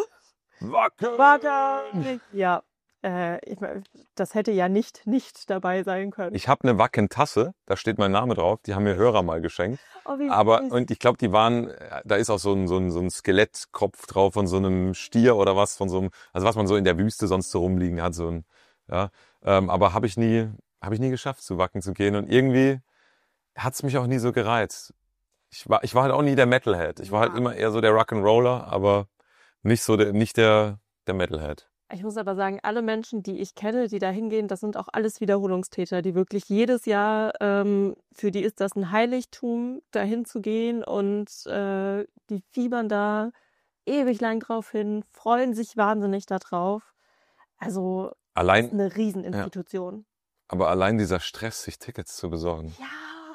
Wacken! Ja, ich mein, das hätte ja nicht dabei sein können. Ich habe eine Wacken-Tasse, da steht mein Name drauf, die haben mir Hörer mal geschenkt. Oh, wie Aber, süß. und ich glaube, die waren, da ist auch so ein Skelettkopf drauf von so einem Stier oder was, von so einem, also was man so in der Wüste sonst so rumliegen hat, so ein, ja. Aber habe ich nie geschafft, zu Wacken zu gehen. Und irgendwie hat's mich auch nie so gereizt. Ich war halt auch nie der Metalhead. Ich war halt immer eher so der Rock'n'Roller, aber nicht der Metalhead. Ich muss aber sagen, alle Menschen, die ich kenne, die da hingehen, das sind auch alles Wiederholungstäter, die wirklich jedes Jahr, für die ist das ein Heiligtum, dahin zu gehen und die fiebern da ewig lang drauf hin, freuen sich wahnsinnig da drauf. Also, das ist Allein, eine Rieseninstitution. aber allein dieser Stress, sich Tickets zu besorgen. Ja,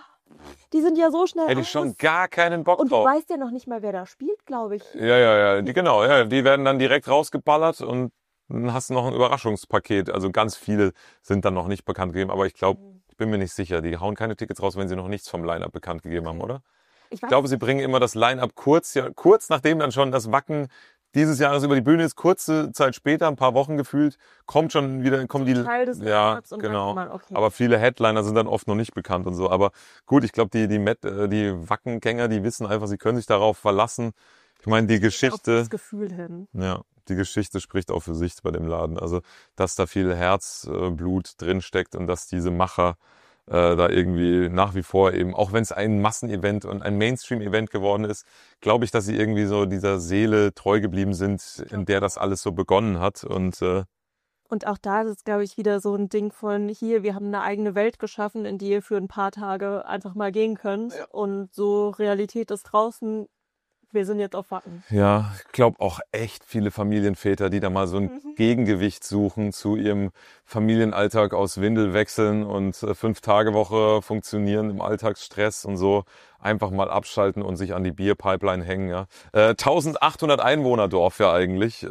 die sind ja so schnell Hätte ich aus. schon gar keinen Bock Und du drauf. weißt ja noch nicht mal, wer da spielt, glaube ich. Ja, genau, ja, die werden dann direkt rausgeballert und dann hast du noch ein Überraschungspaket. Also ganz viele sind dann noch nicht bekannt gegeben, aber ich glaube, ich bin mir nicht sicher, die hauen keine Tickets raus, wenn sie noch nichts vom Line-Up bekannt gegeben haben, oder? Ich Ich glaube, sie bringen immer das Line-Up kurz nachdem dann schon das Wacken dieses Jahres über die Bühne ist, kurze Zeit später, ein paar Wochen gefühlt, kommen die, Teil des ja, Line-Ups und dann genau. kann man, okay. Aber viele Headliner sind dann oft noch nicht bekannt und so. Aber gut, ich glaube, die Wackengänger, die wissen einfach, sie können sich darauf verlassen. Ich meine, die Auf Geschichte, das Gefühl hin. ja, die Geschichte spricht auch für sich bei dem Laden. Also, dass da viel Herzblut drinsteckt und dass diese Macher da irgendwie nach wie vor eben, auch wenn es ein Massenevent und ein Mainstream-Event geworden ist, glaube ich, dass sie irgendwie so dieser Seele treu geblieben sind, in der das alles so begonnen hat. Und Und auch da ist es, glaube ich, wieder so ein Ding von hier, wir haben eine eigene Welt geschaffen, in die ihr für ein paar Tage einfach mal gehen könnt. Ja. Und so Realität ist draußen, wir sind jetzt auf Wacken. ja, ich glaube auch echt viele Familienväter, die da mal so ein Gegengewicht suchen zu ihrem Familienalltag aus Windel wechseln und 5-Tage-Woche funktionieren im Alltagsstress und so einfach mal abschalten und sich an die Bierpipeline hängen. Ja. 1800 Einwohnerdorf ja eigentlich.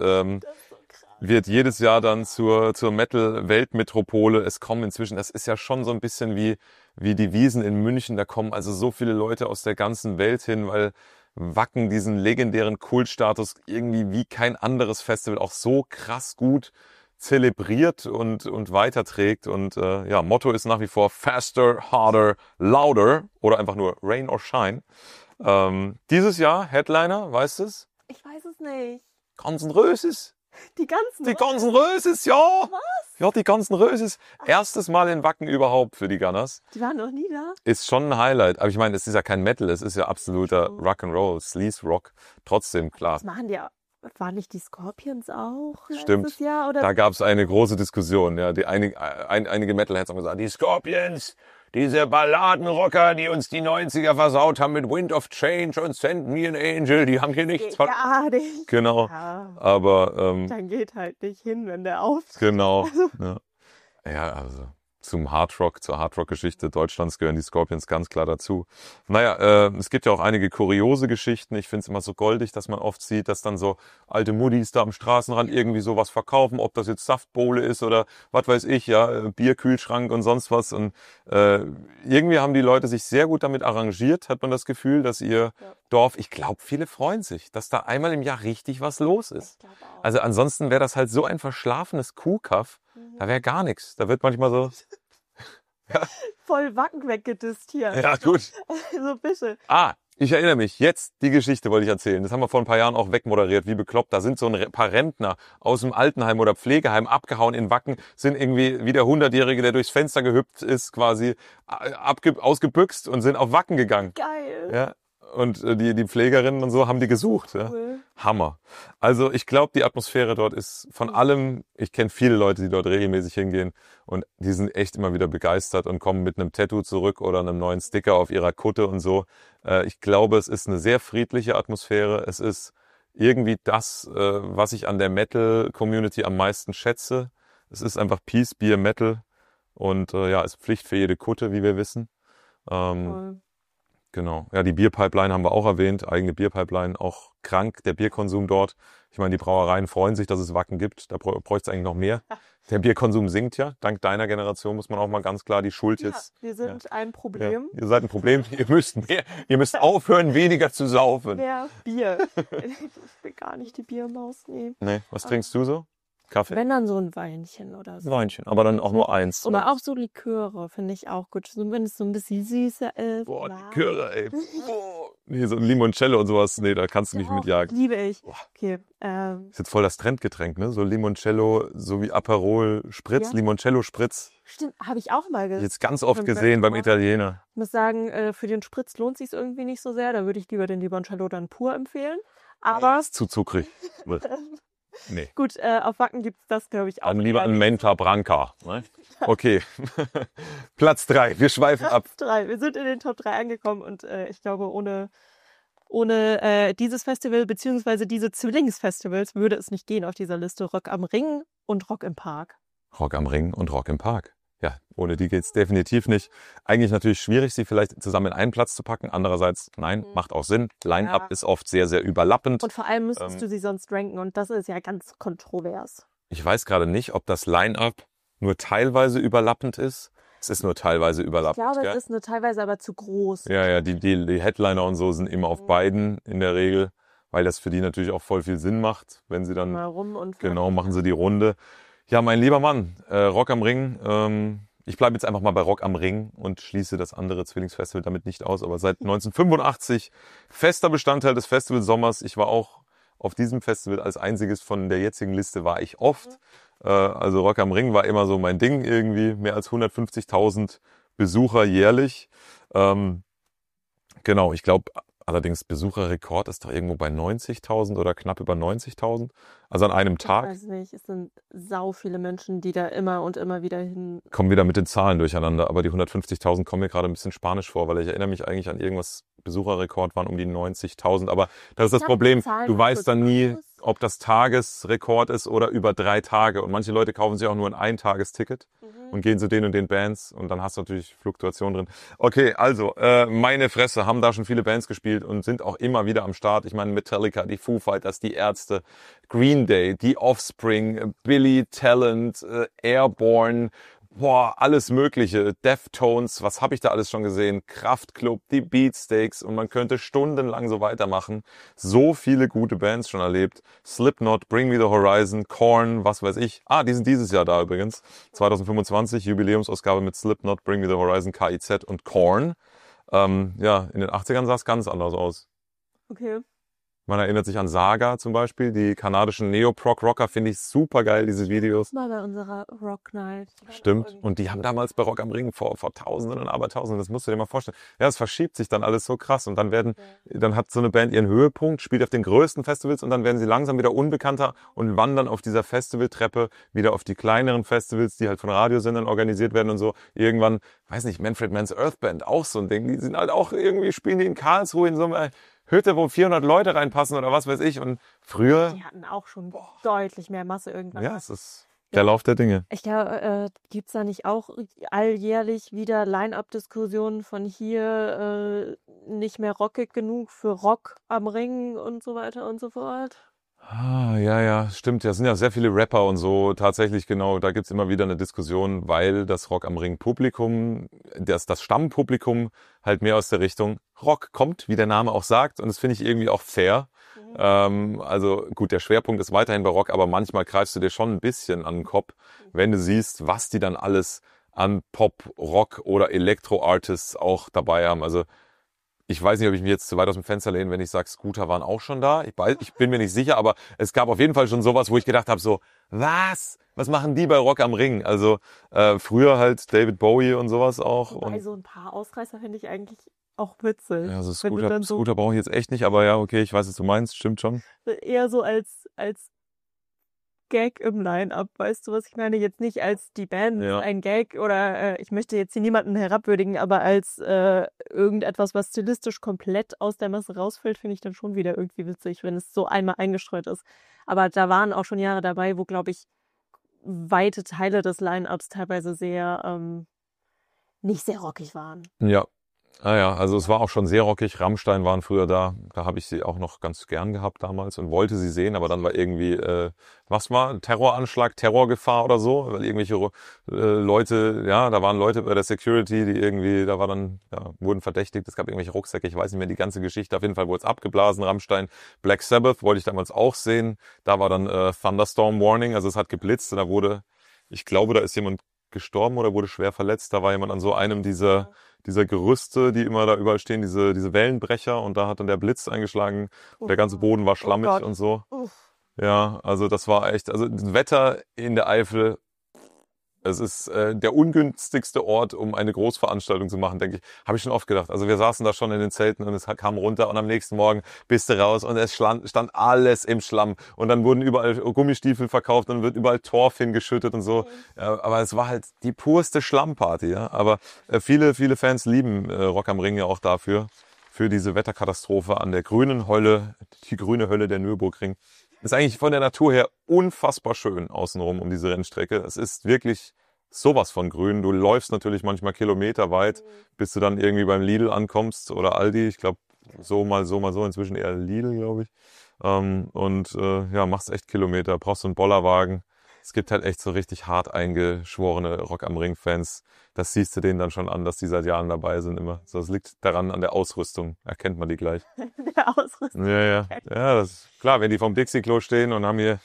Wird jedes Jahr dann zur Metal-Weltmetropole. Es kommen inzwischen, das ist ja schon so ein bisschen wie die Wiesn in München, da kommen also so viele Leute aus der ganzen Welt hin, weil Wacken diesen legendären Kultstatus irgendwie wie kein anderes Festival auch so krass gut zelebriert und weiterträgt. Und ja, Motto ist nach wie vor Faster, Harder, Louder oder einfach nur Rain or Shine. Dieses Jahr Headliner, weißt du es? Ich weiß es nicht. Guns N' Roses. Die ganzen. Die Guns N' Roses, ja. Was? Ja, die Guns N' Roses. Erstes Mal in Wacken überhaupt für die Gunners. Die waren noch nie da. Ist schon ein Highlight. Aber ich meine, es ist ja kein Metal, es ist ja absoluter Rock'n'Roll, Sleaze Rock. Trotzdem, klar. Das machen die ja. Waren nicht die Scorpions auch Stimmt. letztes Jahr? Oder? Da gab es eine große Diskussion. Ja, einige Metalheads haben gesagt, die Scorpions, diese Balladenrocker, die uns die 90er versaut haben mit Wind of Change und Send Me an Angel, die haben hier nichts von... Gar nicht. Genau. Ja, Aber dann geht halt nicht hin, wenn der auftritt. genau. Ja, also zur Hardrock-Geschichte Deutschlands gehören die Scorpions ganz klar dazu. Naja, es gibt ja auch einige kuriose Geschichten. Ich finde es immer so goldig, dass man oft sieht, dass dann so alte Muddis da am Straßenrand irgendwie sowas verkaufen, ob das jetzt Saftbowle ist oder was weiß ich, ja, Bierkühlschrank und sonst was. Und irgendwie haben die Leute sich sehr gut damit arrangiert, hat man das Gefühl, dass ihr Dorf, ich glaube, viele freuen sich, dass da einmal im Jahr richtig was los ist. Ich glaube auch. Also ansonsten wäre das halt so ein verschlafenes Kuhkaff, da wäre gar nichts. Da wird manchmal so... Voll Wacken weggedisst hier. Ja, gut. Also bitte. Ich erinnere mich, jetzt die Geschichte wollte ich erzählen. Das haben wir vor ein paar Jahren auch wegmoderiert, wie bekloppt. Da sind so ein paar Rentner aus dem Altenheim oder Pflegeheim abgehauen in Wacken, sind irgendwie wie der 100-Jährige, der durchs Fenster gehüpft ist, quasi ausgebüxt und sind auf Wacken gegangen. Geil. Ja. Und die Pflegerinnen und so haben die gesucht. Ja. Cool. Hammer. Also ich glaube, die Atmosphäre dort ist von allem, ich kenne viele Leute, die dort regelmäßig hingehen und die sind echt immer wieder begeistert und kommen mit einem Tattoo zurück oder einem neuen Sticker auf ihrer Kutte und so. Ich glaube, es ist eine sehr friedliche Atmosphäre. Es ist irgendwie das, was ich an der Metal-Community am meisten schätze. Es ist einfach Peace, Beer, Metal und ja, ist Pflicht für jede Kutte, wie wir wissen. Cool. Genau. Ja, die Bierpipeline haben wir auch erwähnt. Eigene Bierpipeline, auch krank, der Bierkonsum dort. Ich meine, die Brauereien freuen sich, dass es Wacken gibt. Da bräuchte es eigentlich noch mehr. Der Bierkonsum sinkt ja. Dank deiner Generation muss man auch mal ganz klar die Schuld jetzt. Wir sind ein Problem. Ja, ihr seid ein Problem. Ihr müsst aufhören, weniger zu saufen. Mehr Bier. Ich bin gar nicht die Biermaus. Nee. Nee, was trinkst du so? Kaffee? Wenn dann so ein Weinchen oder so. Weinchen, aber dann auch nur eins. Oder auch so Liköre finde ich auch gut. So, wenn es so ein bisschen süßer ist. Boah, Liköre, ey. Boah. Nee, so ein Limoncello und sowas. Nee, da kannst du mich mitjagen. Liebe ich. Boah. Okay. Ist jetzt voll das Trendgetränk, ne? So Limoncello, so wie Aperol Spritz, Ja. Limoncello Spritz. Stimmt, habe ich auch mal gesehen. Jetzt ganz oft gesehen beim Italiener. Ich muss sagen, für den Spritz lohnt sich irgendwie nicht so sehr. Da würde ich lieber den Limoncello dann pur empfehlen. Aber Ist zu zuckrig. Nee. gut, auf Wacken gibt es das, glaube ich, auch. Dann lieber ein Menta Branca. Ne? Okay. Platz 3. Wir schweifen ab. 3. Wir sind in den Top 3 angekommen und ich glaube, ohne dieses Festival beziehungsweise diese Zwillingsfestivals würde es nicht gehen auf dieser Liste. Rock am Ring und Rock im Park. Rock am Ring und Rock im Park. Ja, ohne die geht's definitiv nicht. Eigentlich natürlich schwierig, sie vielleicht zusammen in einen Platz zu packen. Andererseits, nein, macht auch Sinn. Line-Up ist oft sehr, sehr überlappend. Und vor allem müsstest du sie sonst ranken und das ist ja ganz kontrovers. Ich weiß gerade nicht, ob das Line-Up nur teilweise überlappend ist. Es ist nur teilweise Ich überlappend. glaube, gell? es ist nur teilweise aber zu groß. Ja, die Headliner und so sind immer auf beiden in der Regel, weil das für die natürlich auch voll viel Sinn macht, wenn sie dann, Mal rum und genau, machen sie die Runde. Ja, mein lieber Mann, Rock am Ring, ich bleibe jetzt einfach mal bei Rock am Ring und schließe das andere Zwillingsfestival damit nicht aus, aber seit 1985 fester Bestandteil des Festivalsommers. Ich war auch auf diesem Festival als einziges von der jetzigen Liste war ich oft. Also Rock am Ring war immer so mein Ding irgendwie, mehr als 150.000 Besucher jährlich. Genau, ich glaube allerdings Besucherrekord ist doch irgendwo bei 90.000 oder knapp über 90.000. Also an einem Ich Tag. weiß nicht, es sind sau viele Menschen, die da immer und immer wieder hin. Kommen wieder mit den Zahlen durcheinander, aber die 150.000 kommen mir gerade ein bisschen spanisch vor, weil ich erinnere mich eigentlich an irgendwas, Besucherrekord waren um die 90.000, aber das ist das Problem, du weißt dann nie, ob das Tagesrekord ist oder über 3 Tage und manche Leute kaufen sich auch nur ein Eintagesticket und gehen zu den und den Bands und dann hast du natürlich Fluktuation drin. Okay, also, meine Fresse, haben da schon viele Bands gespielt und sind auch immer wieder am Start. Ich meine Metallica, die Foo Fighters, die Ärzte, Green Day, die Offspring, Billy Talent, Airborne, boah, alles mögliche, Deftones, was habe ich da alles schon gesehen, Kraftklub, die Beatsteaks und man könnte stundenlang so weitermachen. So viele gute Bands schon erlebt. Slipknot, Bring Me the Horizon, Korn, was weiß ich. Die sind dieses Jahr da übrigens. 2025, Jubiläumsausgabe mit Slipknot, Bring Me the Horizon, KIZ und Korn. Ja, in den 80ern sah es ganz anders aus. Okay. Man erinnert sich an Saga zum Beispiel, die kanadischen Neo-Prog-Rocker, finde ich super geil, diese Videos. Mal bei unserer Rock Night. Stimmt. Und die haben damals bei Rock am Ring vor Tausenden und Abertausenden, das musst du dir mal vorstellen. Ja, es verschiebt sich dann alles so krass und dann dann hat so eine Band ihren Höhepunkt, spielt auf den größten Festivals und dann werden sie langsam wieder unbekannter und wandern auf dieser Festivaltreppe wieder auf die kleineren Festivals, die halt von Radiosendern organisiert werden und so. Irgendwann, weiß nicht, Manfred Mann's Earth Band, auch so ein Ding, die sind halt auch irgendwie, spielen die in Karlsruhe in so einem Hütte, wo 400 Leute reinpassen oder was weiß ich. Und früher, Die hatten auch schon deutlich mehr Masse irgendwann. ja, es ist der Lauf der Dinge. Ich glaube, gibt's da nicht auch alljährlich wieder Line-Up-Diskussionen von hier nicht mehr rockig genug für Rock am Ring und so weiter und so fort? Ja, stimmt. Ja, es sind ja sehr viele Rapper und so. Tatsächlich, genau, da gibt's immer wieder eine Diskussion, weil das Rock am Ring Publikum, das Stammpublikum halt mehr aus der Richtung Rock kommt, wie der Name auch sagt. Und das finde ich irgendwie auch fair. Also gut, der Schwerpunkt ist weiterhin bei Rock, aber manchmal greifst du dir schon ein bisschen an den Kopf, wenn du siehst, was die dann alles an Pop, Rock oder Elektro-Artists auch dabei haben. Also Ich weiß nicht, ob ich mich jetzt zu weit aus dem Fenster lehne, wenn ich sage, Scooter waren auch schon da. Ich bin mir nicht sicher, aber es gab auf jeden Fall schon sowas, wo ich gedacht habe, so, was? Was machen die bei Rock am Ring? Also früher halt David Bowie und sowas auch. Wobei Und so ein paar Ausreißer finde ich eigentlich auch witzig. ja, so Wenn du dann so Scooter brauche ich jetzt echt nicht, aber ja, okay, ich weiß, was du meinst, stimmt schon. eher so als Gag im Line-Up, weißt du, was ich meine? Jetzt nicht als die Band Ja. ein Gag oder ich möchte jetzt hier niemanden herabwürdigen, aber als irgendetwas, was stilistisch komplett aus der Masse rausfällt, finde ich dann schon wieder irgendwie witzig, wenn es so einmal eingestreut ist. Aber da waren auch schon Jahre dabei, wo, glaube ich, weite Teile des Line-Ups teilweise sehr nicht sehr rockig waren. Ja. Ah ja, also es war auch schon sehr rockig. Rammstein waren früher da. Da habe ich sie auch noch ganz gern gehabt damals und wollte sie sehen, aber dann war irgendwie, was war, Terroranschlag, Terrorgefahr oder so, weil irgendwelche Leute, ja, da waren Leute bei der Security, die irgendwie, da war dann, ja, wurden verdächtigt, es gab irgendwelche Rucksäcke, ich weiß nicht mehr die ganze Geschichte. Auf jeden Fall wurde es abgeblasen, Rammstein. Black Sabbath wollte ich damals auch sehen. Da war dann Thunderstorm Warning, also es hat geblitzt und da wurde, ich glaube, da ist jemand gestorben oder wurde schwer verletzt. Da war jemand an so einem dieser Gerüste, die immer da überall stehen, diese Wellenbrecher, und da hat dann der Blitz eingeschlagen und der ganze Boden war schlammig Gott. und so. Uff. Ja, also das war echt, also das Wetter in der Eifel, es ist der ungünstigste Ort, um eine Großveranstaltung zu machen, denke ich. Habe ich schon oft gedacht. Also wir saßen da schon in den Zelten und es kam runter und am nächsten Morgen bist du raus und es stand alles im Schlamm. Und dann wurden überall Gummistiefel verkauft und wird überall Torf hingeschüttet und so. Ja, aber es war halt die purste Schlamparty. Ja? Aber viele Fans lieben Rock am Ring ja auch dafür, für diese Wetterkatastrophe an der grünen Hölle, die grüne Hölle der Nürburgring. Ist eigentlich von der Natur her unfassbar schön außenrum um diese Rennstrecke. Es ist wirklich sowas von grün. Du läufst natürlich manchmal kilometerweit, bis du dann irgendwie beim Lidl ankommst oder Aldi. Ich glaube, so mal so. Inzwischen eher Lidl, glaube ich. Ja, machst echt Kilometer. Brauchst so einen Bollerwagen. Es gibt halt echt so richtig hart eingeschworene Rock am Ring-Fans. Das siehst du denen dann schon an, dass die seit Jahren dabei sind immer. So, das liegt daran an der Ausrüstung. Erkennt man die gleich. Der Ausrüstung. Ja, das ist klar, wenn die vom Dixie-Klo stehen und haben hier...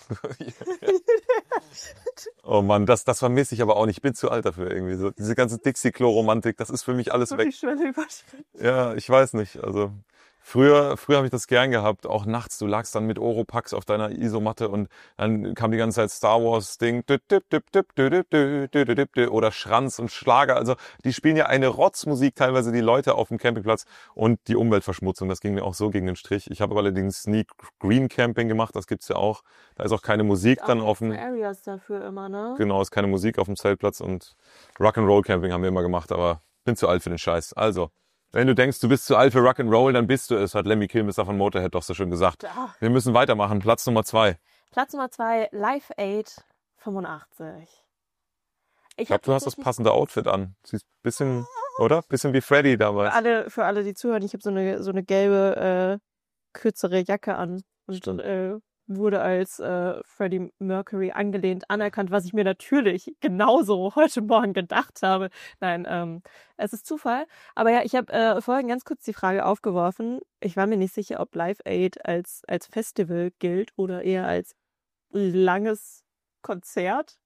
Oh Mann, das vermisse ich aber auch nicht. Ich bin zu alt dafür irgendwie. So, diese ganze Dixie-Klo-Romantik, das ist für mich alles So weg. die Schwelle überschritten. Ja, ich weiß nicht. Also früher habe ich das gern gehabt. Auch nachts, du lagst dann mit Oropax auf deiner Isomatte und dann kam die ganze Zeit Star Wars Ding oder Schranz und Schlager. Also die spielen ja eine Rotzmusik teilweise, die Leute auf dem Campingplatz, und die Umweltverschmutzung, das ging mir auch so gegen den Strich. Ich habe allerdings nie Green Camping gemacht, das gibt's ja auch. Da ist auch keine Musik dann auf dem... Areas dafür immer, ne? Genau, ist keine Musik auf dem Zeltplatz, und Rock'n'Roll Camping haben wir immer gemacht, aber bin zu alt für den Scheiß. Also, wenn du denkst, du bist zu alt für Rock'n'Roll, dann bist du es, hat Lemmy Kilmister von Motorhead doch so schön gesagt. Ja. Wir müssen weitermachen. Platz Nummer 2. Platz Nummer 2, Live Aid 85. Ich glaube, du hast das passende Outfit an. Siehst ein bisschen, oder? Bisschen wie Freddy damals. Für alle, die zuhören, ich habe so eine gelbe, kürzere Jacke an und wurde als Freddie Mercury angelehnt, anerkannt, was ich mir natürlich genauso heute Morgen gedacht habe. Nein, es ist Zufall. Aber ja, ich habe vorhin ganz kurz die Frage aufgeworfen. Ich war mir nicht sicher, ob Live Aid als Festival gilt oder eher als langes Konzert.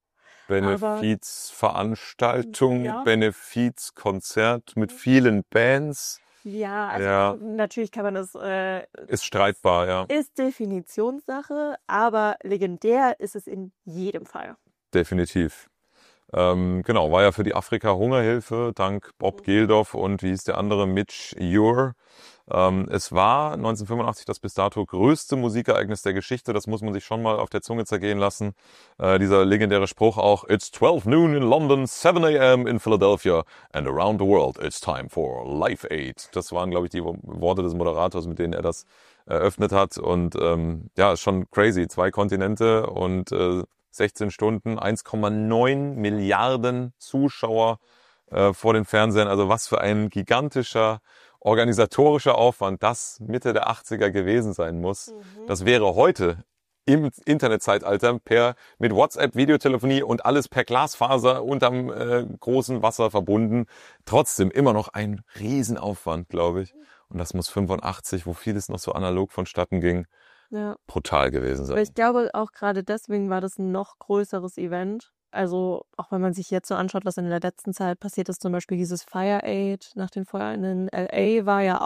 Benefizveranstaltung, Ja. Benefizkonzert mit vielen Bands. Ja, also Ja. natürlich kann man das Ist streitbar, ja. ist Definitionssache, aber legendär ist es in jedem Fall. Definitiv. Genau, war ja für die Afrika-Hungerhilfe, dank Bob Geldof und wie hieß der andere, Mitch Ure. Es war 1985 das bis dato größte Musikereignis der Geschichte. Das muss man sich schon mal auf der Zunge zergehen lassen. Dieser legendäre Spruch auch, It's 12 noon in London, 7 a.m. in Philadelphia and around the world it's time for Live Aid. Das waren, glaube ich, die Worte des Moderators, mit denen er das eröffnet hat. Und ja, ist schon crazy. 2 Kontinente und 16 Stunden, 1,9 Milliarden Zuschauer vor den Fernsehern. Also was für ein gigantischer organisatorischer Aufwand das Mitte der 80er gewesen sein muss. Das wäre heute im Internetzeitalter mit WhatsApp, Videotelefonie und alles per Glasfaser unterm großen Wasser verbunden. Trotzdem immer noch ein Riesenaufwand, glaube ich. Und das muss 85, wo vieles noch so analog vonstatten ging, Ja. brutal gewesen sein. Aber ich glaube auch gerade deswegen war das ein noch größeres Event, also auch wenn man sich jetzt so anschaut, was in der letzten Zeit passiert ist, zum Beispiel dieses Fire Aid nach den Feuern in LA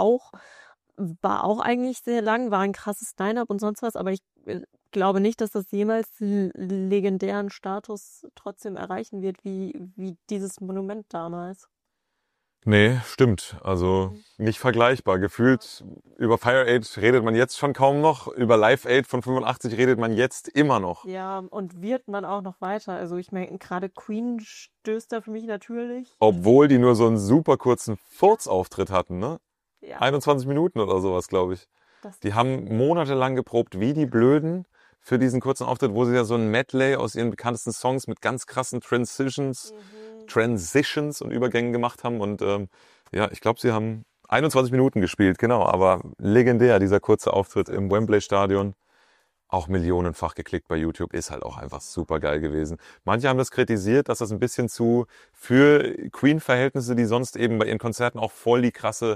war auch eigentlich sehr lang, war ein krasses Line-Up und sonst was, aber ich glaube nicht, dass das jemals den legendären Status trotzdem erreichen wird, wie dieses Monument damals. Nee, stimmt. Also nicht vergleichbar. Gefühlt über Fire Aid redet man jetzt schon kaum noch. Über Live Aid von 85 redet man jetzt immer noch. Ja, und wird man auch noch weiter. Also ich meine, gerade Queen stößt da für mich natürlich. Obwohl die nur so einen super kurzen Furzauftritt hatten, ne? Ja, 21 Minuten oder sowas, glaube ich. das Die haben monatelang geprobt, wie die Blöden, für diesen kurzen Auftritt, wo sie ja so ein Medley aus ihren bekanntesten Songs mit ganz krassen Transitions und Übergängen gemacht haben. Und ja, ich glaube, sie haben 21 Minuten gespielt, genau. Aber legendär, dieser kurze Auftritt im Wembley-Stadion. Auch millionenfach geklickt bei YouTube, ist halt auch einfach super geil gewesen. Manche haben das kritisiert, dass das ein bisschen zu für Queen-Verhältnisse, die sonst eben bei ihren Konzerten auch voll die krasse,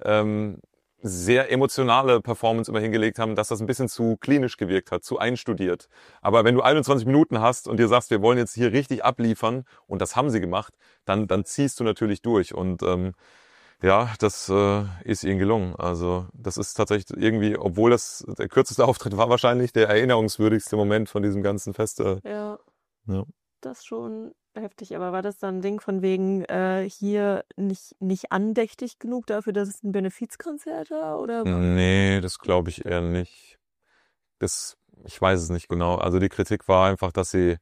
sehr emotionale Performance immer hingelegt haben, dass das ein bisschen zu klinisch gewirkt hat, zu einstudiert. Aber wenn du 21 Minuten hast und dir sagst, wir wollen jetzt hier richtig abliefern, und das haben sie gemacht, dann ziehst du natürlich durch. Und ja, das ist ihnen gelungen. Also das ist tatsächlich irgendwie, obwohl das der kürzeste Auftritt war, wahrscheinlich der erinnerungswürdigste Moment von diesem ganzen Fest. Ja, Ja. das ist schon heftig. Aber war das dann ein Ding von wegen hier nicht andächtig genug dafür, dass es ein Benefizkonzert war? Oder? Nee, das glaube ich eher nicht. Ich weiß es nicht genau. Also die Kritik war einfach, dass sie,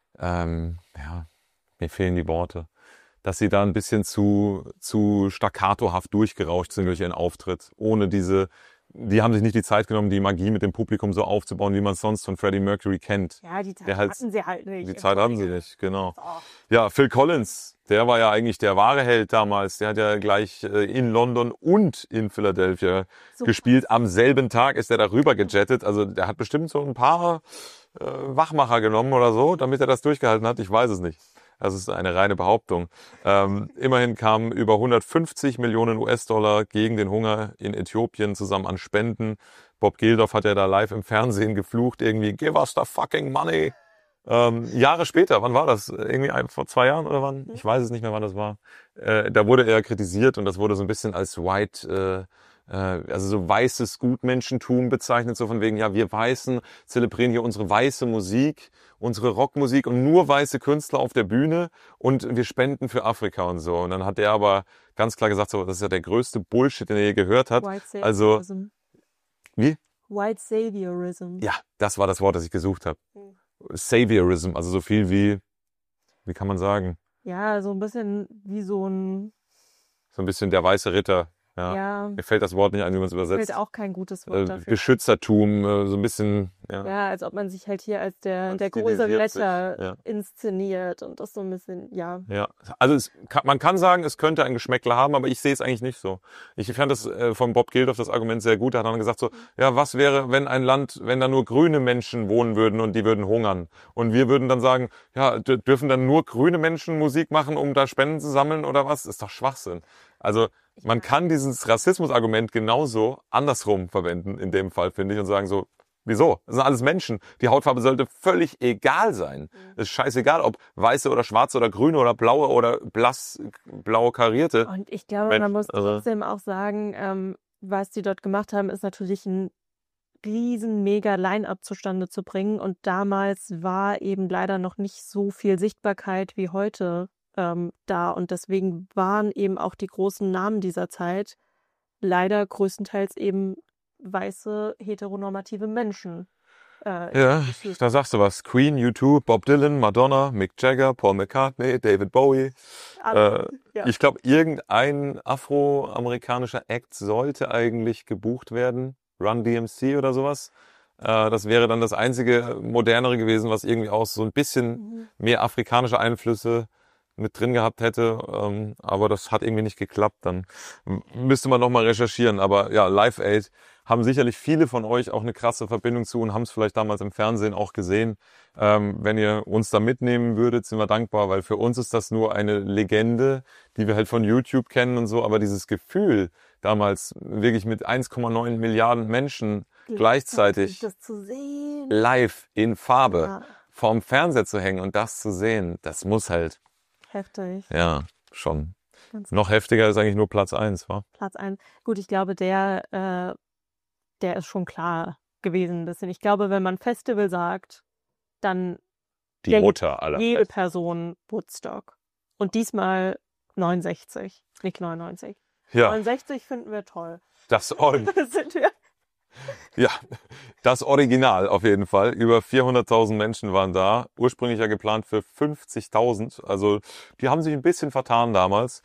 ja, mir fehlen die Worte, dass sie da ein bisschen zu staccatohaft durchgerauscht sind durch ihren Auftritt, ohne die haben sich nicht die Zeit genommen, die Magie mit dem Publikum so aufzubauen, wie man es sonst von Freddie Mercury kennt. Ja, die Zeit Der halt, hatten sie halt nicht. die Zeit haben sie nicht, genau. So. Ja, Phil Collins, der war ja eigentlich der wahre Held damals. Der hat ja gleich in London und in Philadelphia Super. gespielt. Am selben Tag ist er darüber gejettet. Also der hat bestimmt so ein paar Wachmacher genommen oder so, damit er das durchgehalten hat. Ich weiß es nicht. Das ist eine reine Behauptung. Immerhin kamen über 150 Millionen US-Dollar gegen den Hunger in Äthiopien zusammen an Spenden. Bob Geldof hat ja da live im Fernsehen geflucht, irgendwie, give us the fucking money. Jahre später, wann war das? Irgendwie vor 2 Jahren oder wann? Ich weiß es nicht mehr, wann das war. Da wurde er kritisiert und das wurde so ein bisschen als also so weißes Gutmenschentum bezeichnet, so von wegen, ja, wir Weißen zelebrieren hier unsere weiße Musik, unsere Rockmusik und nur weiße Künstler auf der Bühne und wir spenden für Afrika und so. Und dann hat er aber ganz klar gesagt, so, das ist ja der größte Bullshit, den er je gehört hat. White Also, Saviorism. wie? White Saviorism. Ja, das war das Wort, das ich gesucht habe. Saviorism, also so viel wie kann man sagen? Ja, so ein bisschen wie so ein, So ein bisschen der weiße Ritter. Ja. ja, Mir fällt das Wort nicht ein, wie man es fällt übersetzt. auch kein gutes Wort dafür. Beschützertum, so ein bisschen, ja. Ja, als ob man sich halt hier als der Man große stilisiert sich, Retter ja. inszeniert und das so ein bisschen, ja. Ja, also man kann sagen, es könnte ein Geschmäckle haben, aber ich sehe es eigentlich nicht so. Ich fand das von Bob Geldof das Argument sehr gut. Er hat dann gesagt so, ja, was wäre, wenn ein Land, wenn da nur grüne Menschen wohnen würden und die würden hungern? Und wir würden dann sagen, ja, dürfen dann nur grüne Menschen Musik machen, um da Spenden zu sammeln oder was? Ist doch Schwachsinn. Also man kann dieses Rassismusargument genauso andersrum verwenden, in dem Fall, finde ich, und sagen so, wieso? Das sind alles Menschen. Die Hautfarbe sollte völlig egal sein. Es ist scheißegal, ob weiße oder schwarze oder grüne oder blaue oder blaue karierte. Und ich glaube, Mensch, man muss also- trotzdem auch sagen, was die dort gemacht haben, ist natürlich ein riesen mega Line-Up zustande zu bringen. Und damals war eben leider noch nicht so viel Sichtbarkeit wie heute da. Und deswegen waren eben auch die großen Namen dieser Zeit leider größtenteils eben weiße, heteronormative Menschen. Ja, da sagst du was. Queen, U2, Bob Dylan, Madonna, Mick Jagger, Paul McCartney, David Bowie. Alle, ja. Ich glaube, irgendein afroamerikanischer Act sollte eigentlich gebucht werden. Run DMC oder sowas. Das wäre dann das einzige modernere gewesen, was irgendwie auch so ein bisschen mehr afrikanische Einflüsse mit drin gehabt hätte. Aber das hat irgendwie nicht geklappt. Dann müsste man nochmal recherchieren. Aber ja, Live Aid haben sicherlich viele von euch auch eine krasse Verbindung zu und haben es vielleicht damals im Fernsehen auch gesehen. Wenn ihr uns da mitnehmen würdet, sind wir dankbar, weil für uns ist das nur eine Legende, die wir halt von YouTube kennen und so. Aber dieses Gefühl, damals wirklich mit 1,9 Milliarden Menschen gleichzeitig das zu sehen. live in Farbe Ja. vorm Fernseher zu hängen und das zu sehen, das muss halt, Heftig. ja, schon. Ganz Noch heftiger ist eigentlich nur Platz 1, wa? Platz 1. Gut, ich glaube, der ist schon klar gewesen ein bisschen. Ich glaube, wenn man Festival sagt, dann Die denkt Mutter aller. jede Person Woodstock. Und diesmal 69, nicht 99. Ja, 69 finden wir toll. das Das sind wir. Ja, das Original auf jeden Fall. Über 400.000 Menschen waren da. Ursprünglich ja geplant für 50.000. Also die haben sich ein bisschen vertan damals.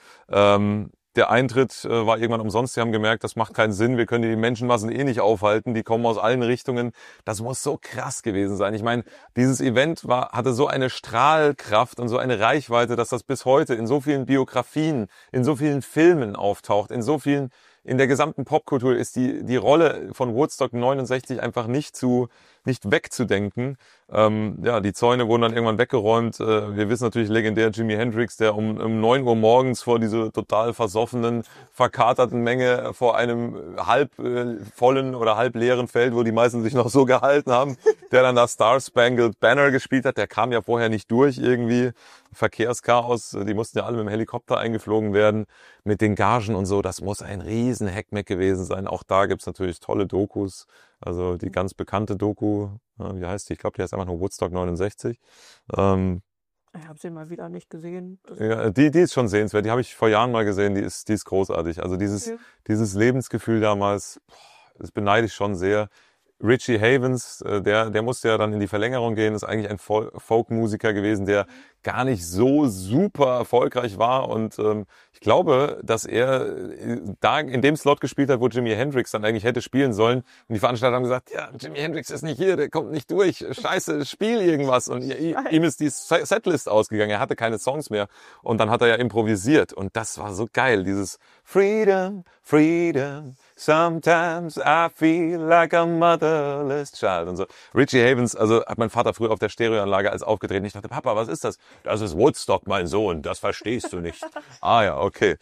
Der Eintritt war irgendwann umsonst. Sie haben gemerkt, das macht keinen Sinn. Wir können die Menschenmassen eh nicht aufhalten. Die kommen aus allen Richtungen. Das muss so krass gewesen sein. Ich meine, dieses Event hatte so eine Strahlkraft und so eine Reichweite, dass das bis heute in so vielen Biografien, in so vielen Filmen auftaucht, in der gesamten Popkultur ist die Rolle von Woodstock 69 einfach nicht wegzudenken. Ja, die Zäune wurden dann irgendwann weggeräumt. Wir wissen natürlich legendär Jimi Hendrix, der um 9 Uhr morgens vor diese total versoffenen, verkaterten Menge vor einem halb vollen oder halb leeren Feld, wo die meisten sich noch so gehalten haben, der dann das Star Spangled Banner gespielt hat. Der kam ja vorher nicht durch irgendwie. Verkehrschaos, die mussten ja alle mit dem Helikopter eingeflogen werden, mit den Gagen und so. Das muss ein riesen Heckmeck gewesen sein. Auch da gibt's natürlich tolle Dokus. Also die ganz bekannte Doku, wie heißt die? Ich glaube, die heißt einfach nur Woodstock 69. Ich habe sie mal wieder nicht gesehen. Ja, die ist schon sehenswert. Die habe ich vor Jahren mal gesehen. Die ist großartig. Also dieses Lebensgefühl damals, das beneide ich schon sehr. Richie Havens, der musste ja dann in die Verlängerung gehen, ist eigentlich ein Folkmusiker gewesen, der gar nicht so super erfolgreich war und ich glaube, dass er da in dem Slot gespielt hat, wo Jimi Hendrix dann eigentlich hätte spielen sollen und die Veranstalter haben gesagt, ja, Jimi Hendrix ist nicht hier, der kommt nicht durch, scheiße, spiel irgendwas und ihm ist die Setlist ausgegangen, er hatte keine Songs mehr und dann hat er ja improvisiert und das war so geil, dieses Freedom, Freedom, sometimes I feel like a motherless child und so. Richie Havens, also hat mein Vater früher auf der Stereoanlage als aufgetreten. Ich dachte, Papa, was ist das? Das ist Woodstock, mein Sohn, das verstehst du nicht. Ah ja, okay.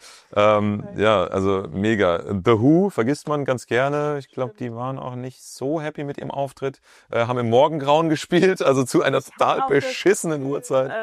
Ja, also mega. The Who vergisst man ganz gerne. Ich glaube, die waren auch nicht so happy mit ihrem Auftritt. Haben im Morgengrauen gespielt, also zu einer total beschissenen Uhrzeit.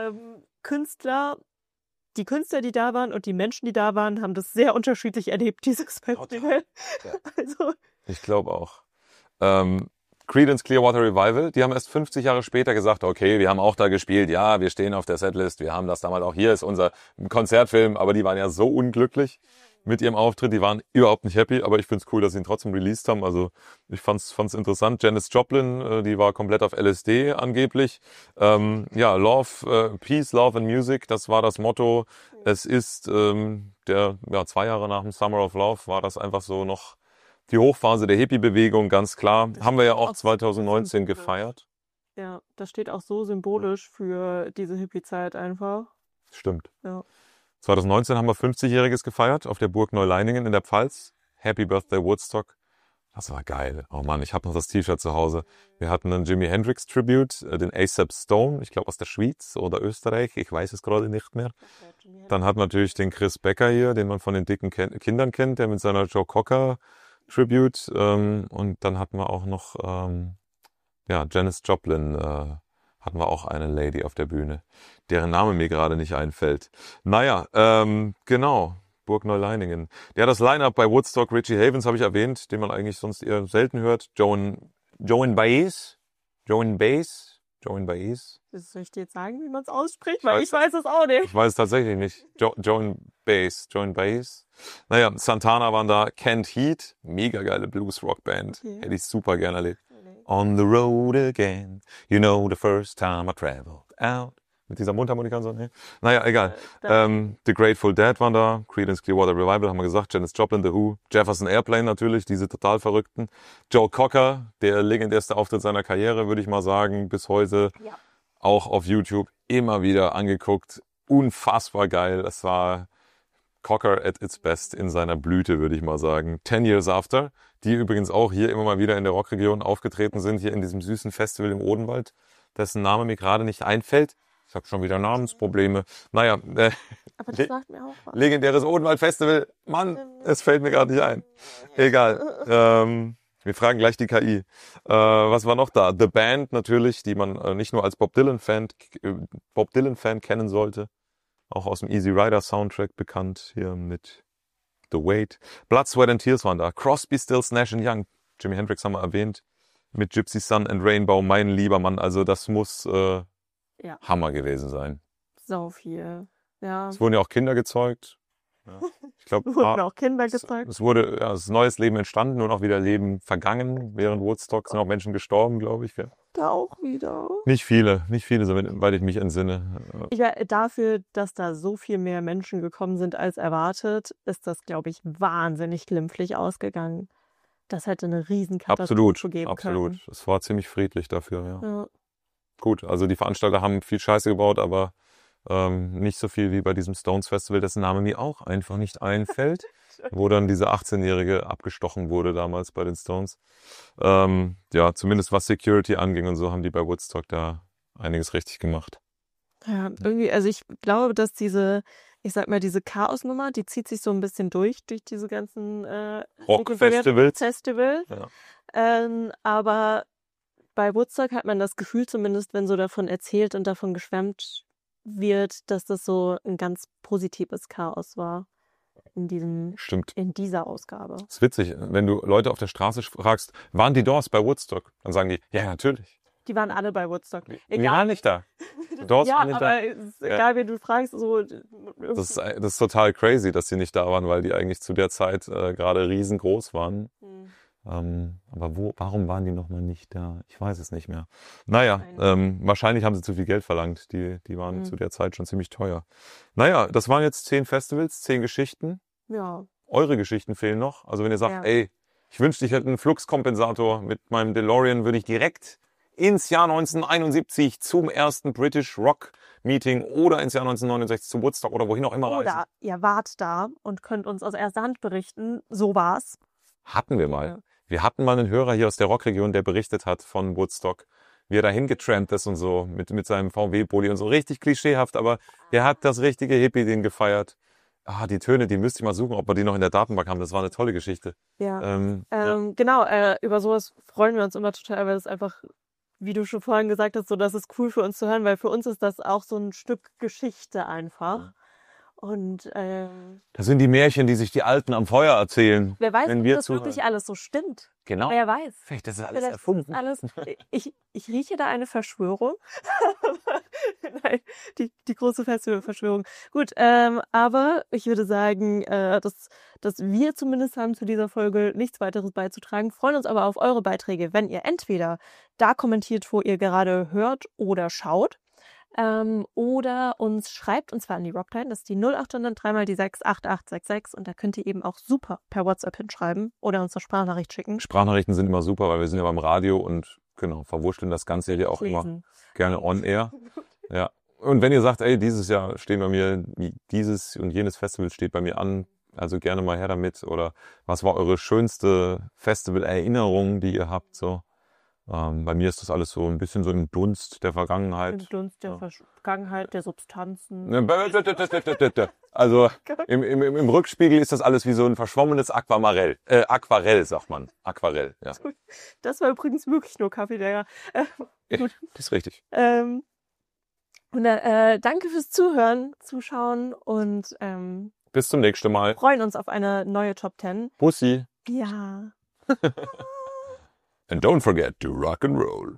Die Künstler, die da waren und die Menschen, die da waren, haben das sehr unterschiedlich erlebt, dieses Festival. Ja. Also. Ich glaube auch. Creedence Clearwater Revival, die haben erst 50 Jahre später gesagt, okay, wir haben auch da gespielt, ja, wir stehen auf der Setlist, wir haben das damals auch, hier ist unser Konzertfilm, aber die waren ja so unglücklich mit ihrem Auftritt, die waren überhaupt nicht happy, aber ich find's cool, dass sie ihn trotzdem released haben, also ich fand's interessant. Janis Joplin, die war komplett auf LSD angeblich. Ja, Peace, Love and Music, das war das Motto. Es ist 2 Jahre nach dem Summer of Love war das einfach so noch die Hochphase der Hippie-Bewegung, ganz klar. Haben wir ja auch 2019 gefeiert. Ja, das steht auch so symbolisch für diese Hippie-Zeit einfach. Stimmt. Ja. 2019 haben wir 50-Jähriges gefeiert auf der Burg Neuleiningen in der Pfalz. Happy Birthday Woodstock. Das war geil. Oh Mann, ich habe noch das T-Shirt zu Hause. Wir hatten einen Jimi Hendrix Tribute, den A$AP Stone, ich glaube aus der Schweiz oder Österreich, ich weiß es gerade nicht mehr. Dann hat natürlich den Chris Becker hier, den man von den dicken Kindern kennt, der mit seiner Joe Cocker Tribute. Und dann hatten wir auch noch Janis Joplin, hatten wir auch eine Lady auf der Bühne, deren Name mir gerade nicht einfällt. Naja, genau, Burg Neuleiningen. Ja, das Line-Up bei Woodstock, Richie Havens habe ich erwähnt, den man eigentlich sonst eher selten hört. Joan Baez. Soll ich dir jetzt sagen, wie man es ausspricht? Weil ich weiß es auch nicht. Ich weiß es tatsächlich nicht. Joan Baez. Naja, Santana waren da. Kent Heat, mega geile Blues-Rock-Band. Okay. Hätte ich super gerne erlebt. On the road again, you know the first time I traveled out. Mit dieser Mundharmonika und so. Ne? Naja, egal. The Grateful Dead waren da. Creedence Clearwater Revival, haben wir gesagt. Janis Joplin, The Who. Jefferson Airplane natürlich, diese total Verrückten. Joe Cocker, der legendärste Auftritt seiner Karriere, würde ich mal sagen, bis heute. Ja. Auch auf YouTube immer wieder angeguckt. Unfassbar geil. Das war Cocker at its best in seiner Blüte, würde ich mal sagen. 10 Years After, die übrigens auch hier immer mal wieder in der Rockregion aufgetreten sind, hier in diesem süßen Festival im Odenwald, dessen Name mir gerade nicht einfällt. Ich habe schon wieder Namensprobleme. Naja, aber das sagt mir auch was. Legendäres Odenwald-Festival. Mann, es fällt mir gerade nicht ein. Egal. Wir fragen gleich die KI. Was war noch da? The Band natürlich, die man nicht nur als Bob Dylan-Fan kennen sollte. Auch aus dem Easy Rider Soundtrack bekannt. Hier mit The Wait. Blood, Sweat and Tears waren da. Crosby, Stills, Nash & Young. Jimi Hendrix haben wir erwähnt. Mit Gypsy Sun and Rainbow. Mein lieber Mann. Also das muss Hammer gewesen sein. So viel. Ja. Es wurden ja auch Kinder gezeugt. Ja. Ich glaube, Wurden auch Kinder gezeugt. es wurde es neues Leben entstanden und auch wieder Leben vergangen. Während Woodstock sind auch Menschen gestorben, glaube ich. Ja. Da auch wieder. Nicht viele, soweit ich mich entsinne. Dafür, dass da so viel mehr Menschen gekommen sind als erwartet, ist das, glaube ich, wahnsinnig glimpflich ausgegangen. Das hätte eine Riesenkatastrophe geben können. Absolut. Es war ziemlich friedlich dafür, ja. Ja. Gut, also die Veranstalter haben viel Scheiße gebaut, aber nicht so viel wie bei diesem Stones Festival, dessen Name mir auch einfach nicht einfällt, wo dann diese 18-Jährige abgestochen wurde damals bei den Stones. Ja, zumindest was Security anging und so haben die bei Woodstock da einiges richtig gemacht. Ja, irgendwie, also ich glaube, dass diese Chaosnummer, die zieht sich so ein bisschen durch diese ganzen Rockfestivals. Festival. Ja. Aber bei Woodstock hat man das Gefühl, zumindest wenn so davon erzählt und davon geschwärmt wird, dass das so ein ganz positives Chaos war Stimmt. in dieser Ausgabe. Das ist witzig, wenn du Leute auf der Straße fragst, waren die Doors bei Woodstock? Dann sagen die, ja, natürlich. Die waren alle bei Woodstock. Die waren nicht da. Die Doors waren nicht da. Aber es ist egal, wen du fragst. So, Das ist total crazy, dass sie nicht da waren, weil die eigentlich zu der Zeit gerade riesengroß waren. Aber warum waren die nochmal nicht da? Ich weiß es nicht mehr. Naja, wahrscheinlich haben sie zu viel Geld verlangt. Die waren zu der Zeit schon ziemlich teuer. Naja, das waren jetzt 10 Festivals, 10 Geschichten. Ja. Eure Geschichten fehlen noch. Also wenn ihr sagt, ey, ich wünschte, ich hätte einen Fluxkompensator mit meinem DeLorean, würde ich direkt ins Jahr 1971 zum ersten British Rock Meeting oder ins Jahr 1969 zum Woodstock oder wohin auch immer reisen. Oder ihr wart da und könnt uns aus erster Hand berichten. So war's. Hatten wir mal. Ja. Wir hatten mal einen Hörer hier aus der Rockregion, der berichtet hat von Woodstock, wie er dahin getrampt ist und so, mit seinem VW-Bulli und so, richtig klischeehaft, aber er hat das richtige Hippie-Ding gefeiert. Die Töne, die müsste ich mal suchen, ob wir die noch in der Datenbank haben. Das war eine tolle Geschichte. Ja. Genau, über sowas freuen wir uns immer total, weil es einfach, wie du schon vorhin gesagt hast, so, das ist cool für uns zu hören, weil für uns ist das auch so ein Stück Geschichte einfach. Und das sind die Märchen, die sich die Alten am Feuer erzählen. Wer weiß, wenn ob wir das wirklich alles so stimmt. Genau. Wer weiß. Vielleicht ist das alles Vielleicht erfunden. Ich rieche da eine Verschwörung. Nein, die große Festivalverschwörung. Gut, aber ich würde sagen, dass wir zumindest haben zu dieser Folge nichts weiteres beizutragen. Freuen uns aber auf eure Beiträge, wenn ihr entweder da kommentiert, wo ihr gerade hört oder schaut. Oder uns schreibt, und zwar an die Rockline, das ist die 0800 3 mal die 6 8866 und da könnt ihr eben auch super per WhatsApp hinschreiben oder uns eine Sprachnachricht schicken. Sprachnachrichten sind immer super, weil wir sind ja beim Radio und genau, verwurschteln das Ganze ja auch immer gerne on air. Ja. Und wenn ihr sagt, ey, dieses Jahr stehen bei mir, dieses und jenes Festival steht bei mir an, also gerne mal her damit, oder was war eure schönste Festival-Erinnerung, die ihr habt, so. Bei mir ist das alles so ein bisschen so im Dunst der Vergangenheit. Im Dunst der Vergangenheit, der Substanzen. Also im Rückspiegel ist das alles wie so ein verschwommenes Aquarell. Aquarell, sagt man. Aquarell, ja. Das war übrigens wirklich nur Kaffee, der Gut. Das ist richtig. Und danke fürs Zuhören, Zuschauen und bis zum nächsten Mal. Freuen uns auf eine neue Top 10. Bussi. Ja. And don't forget to rock and roll.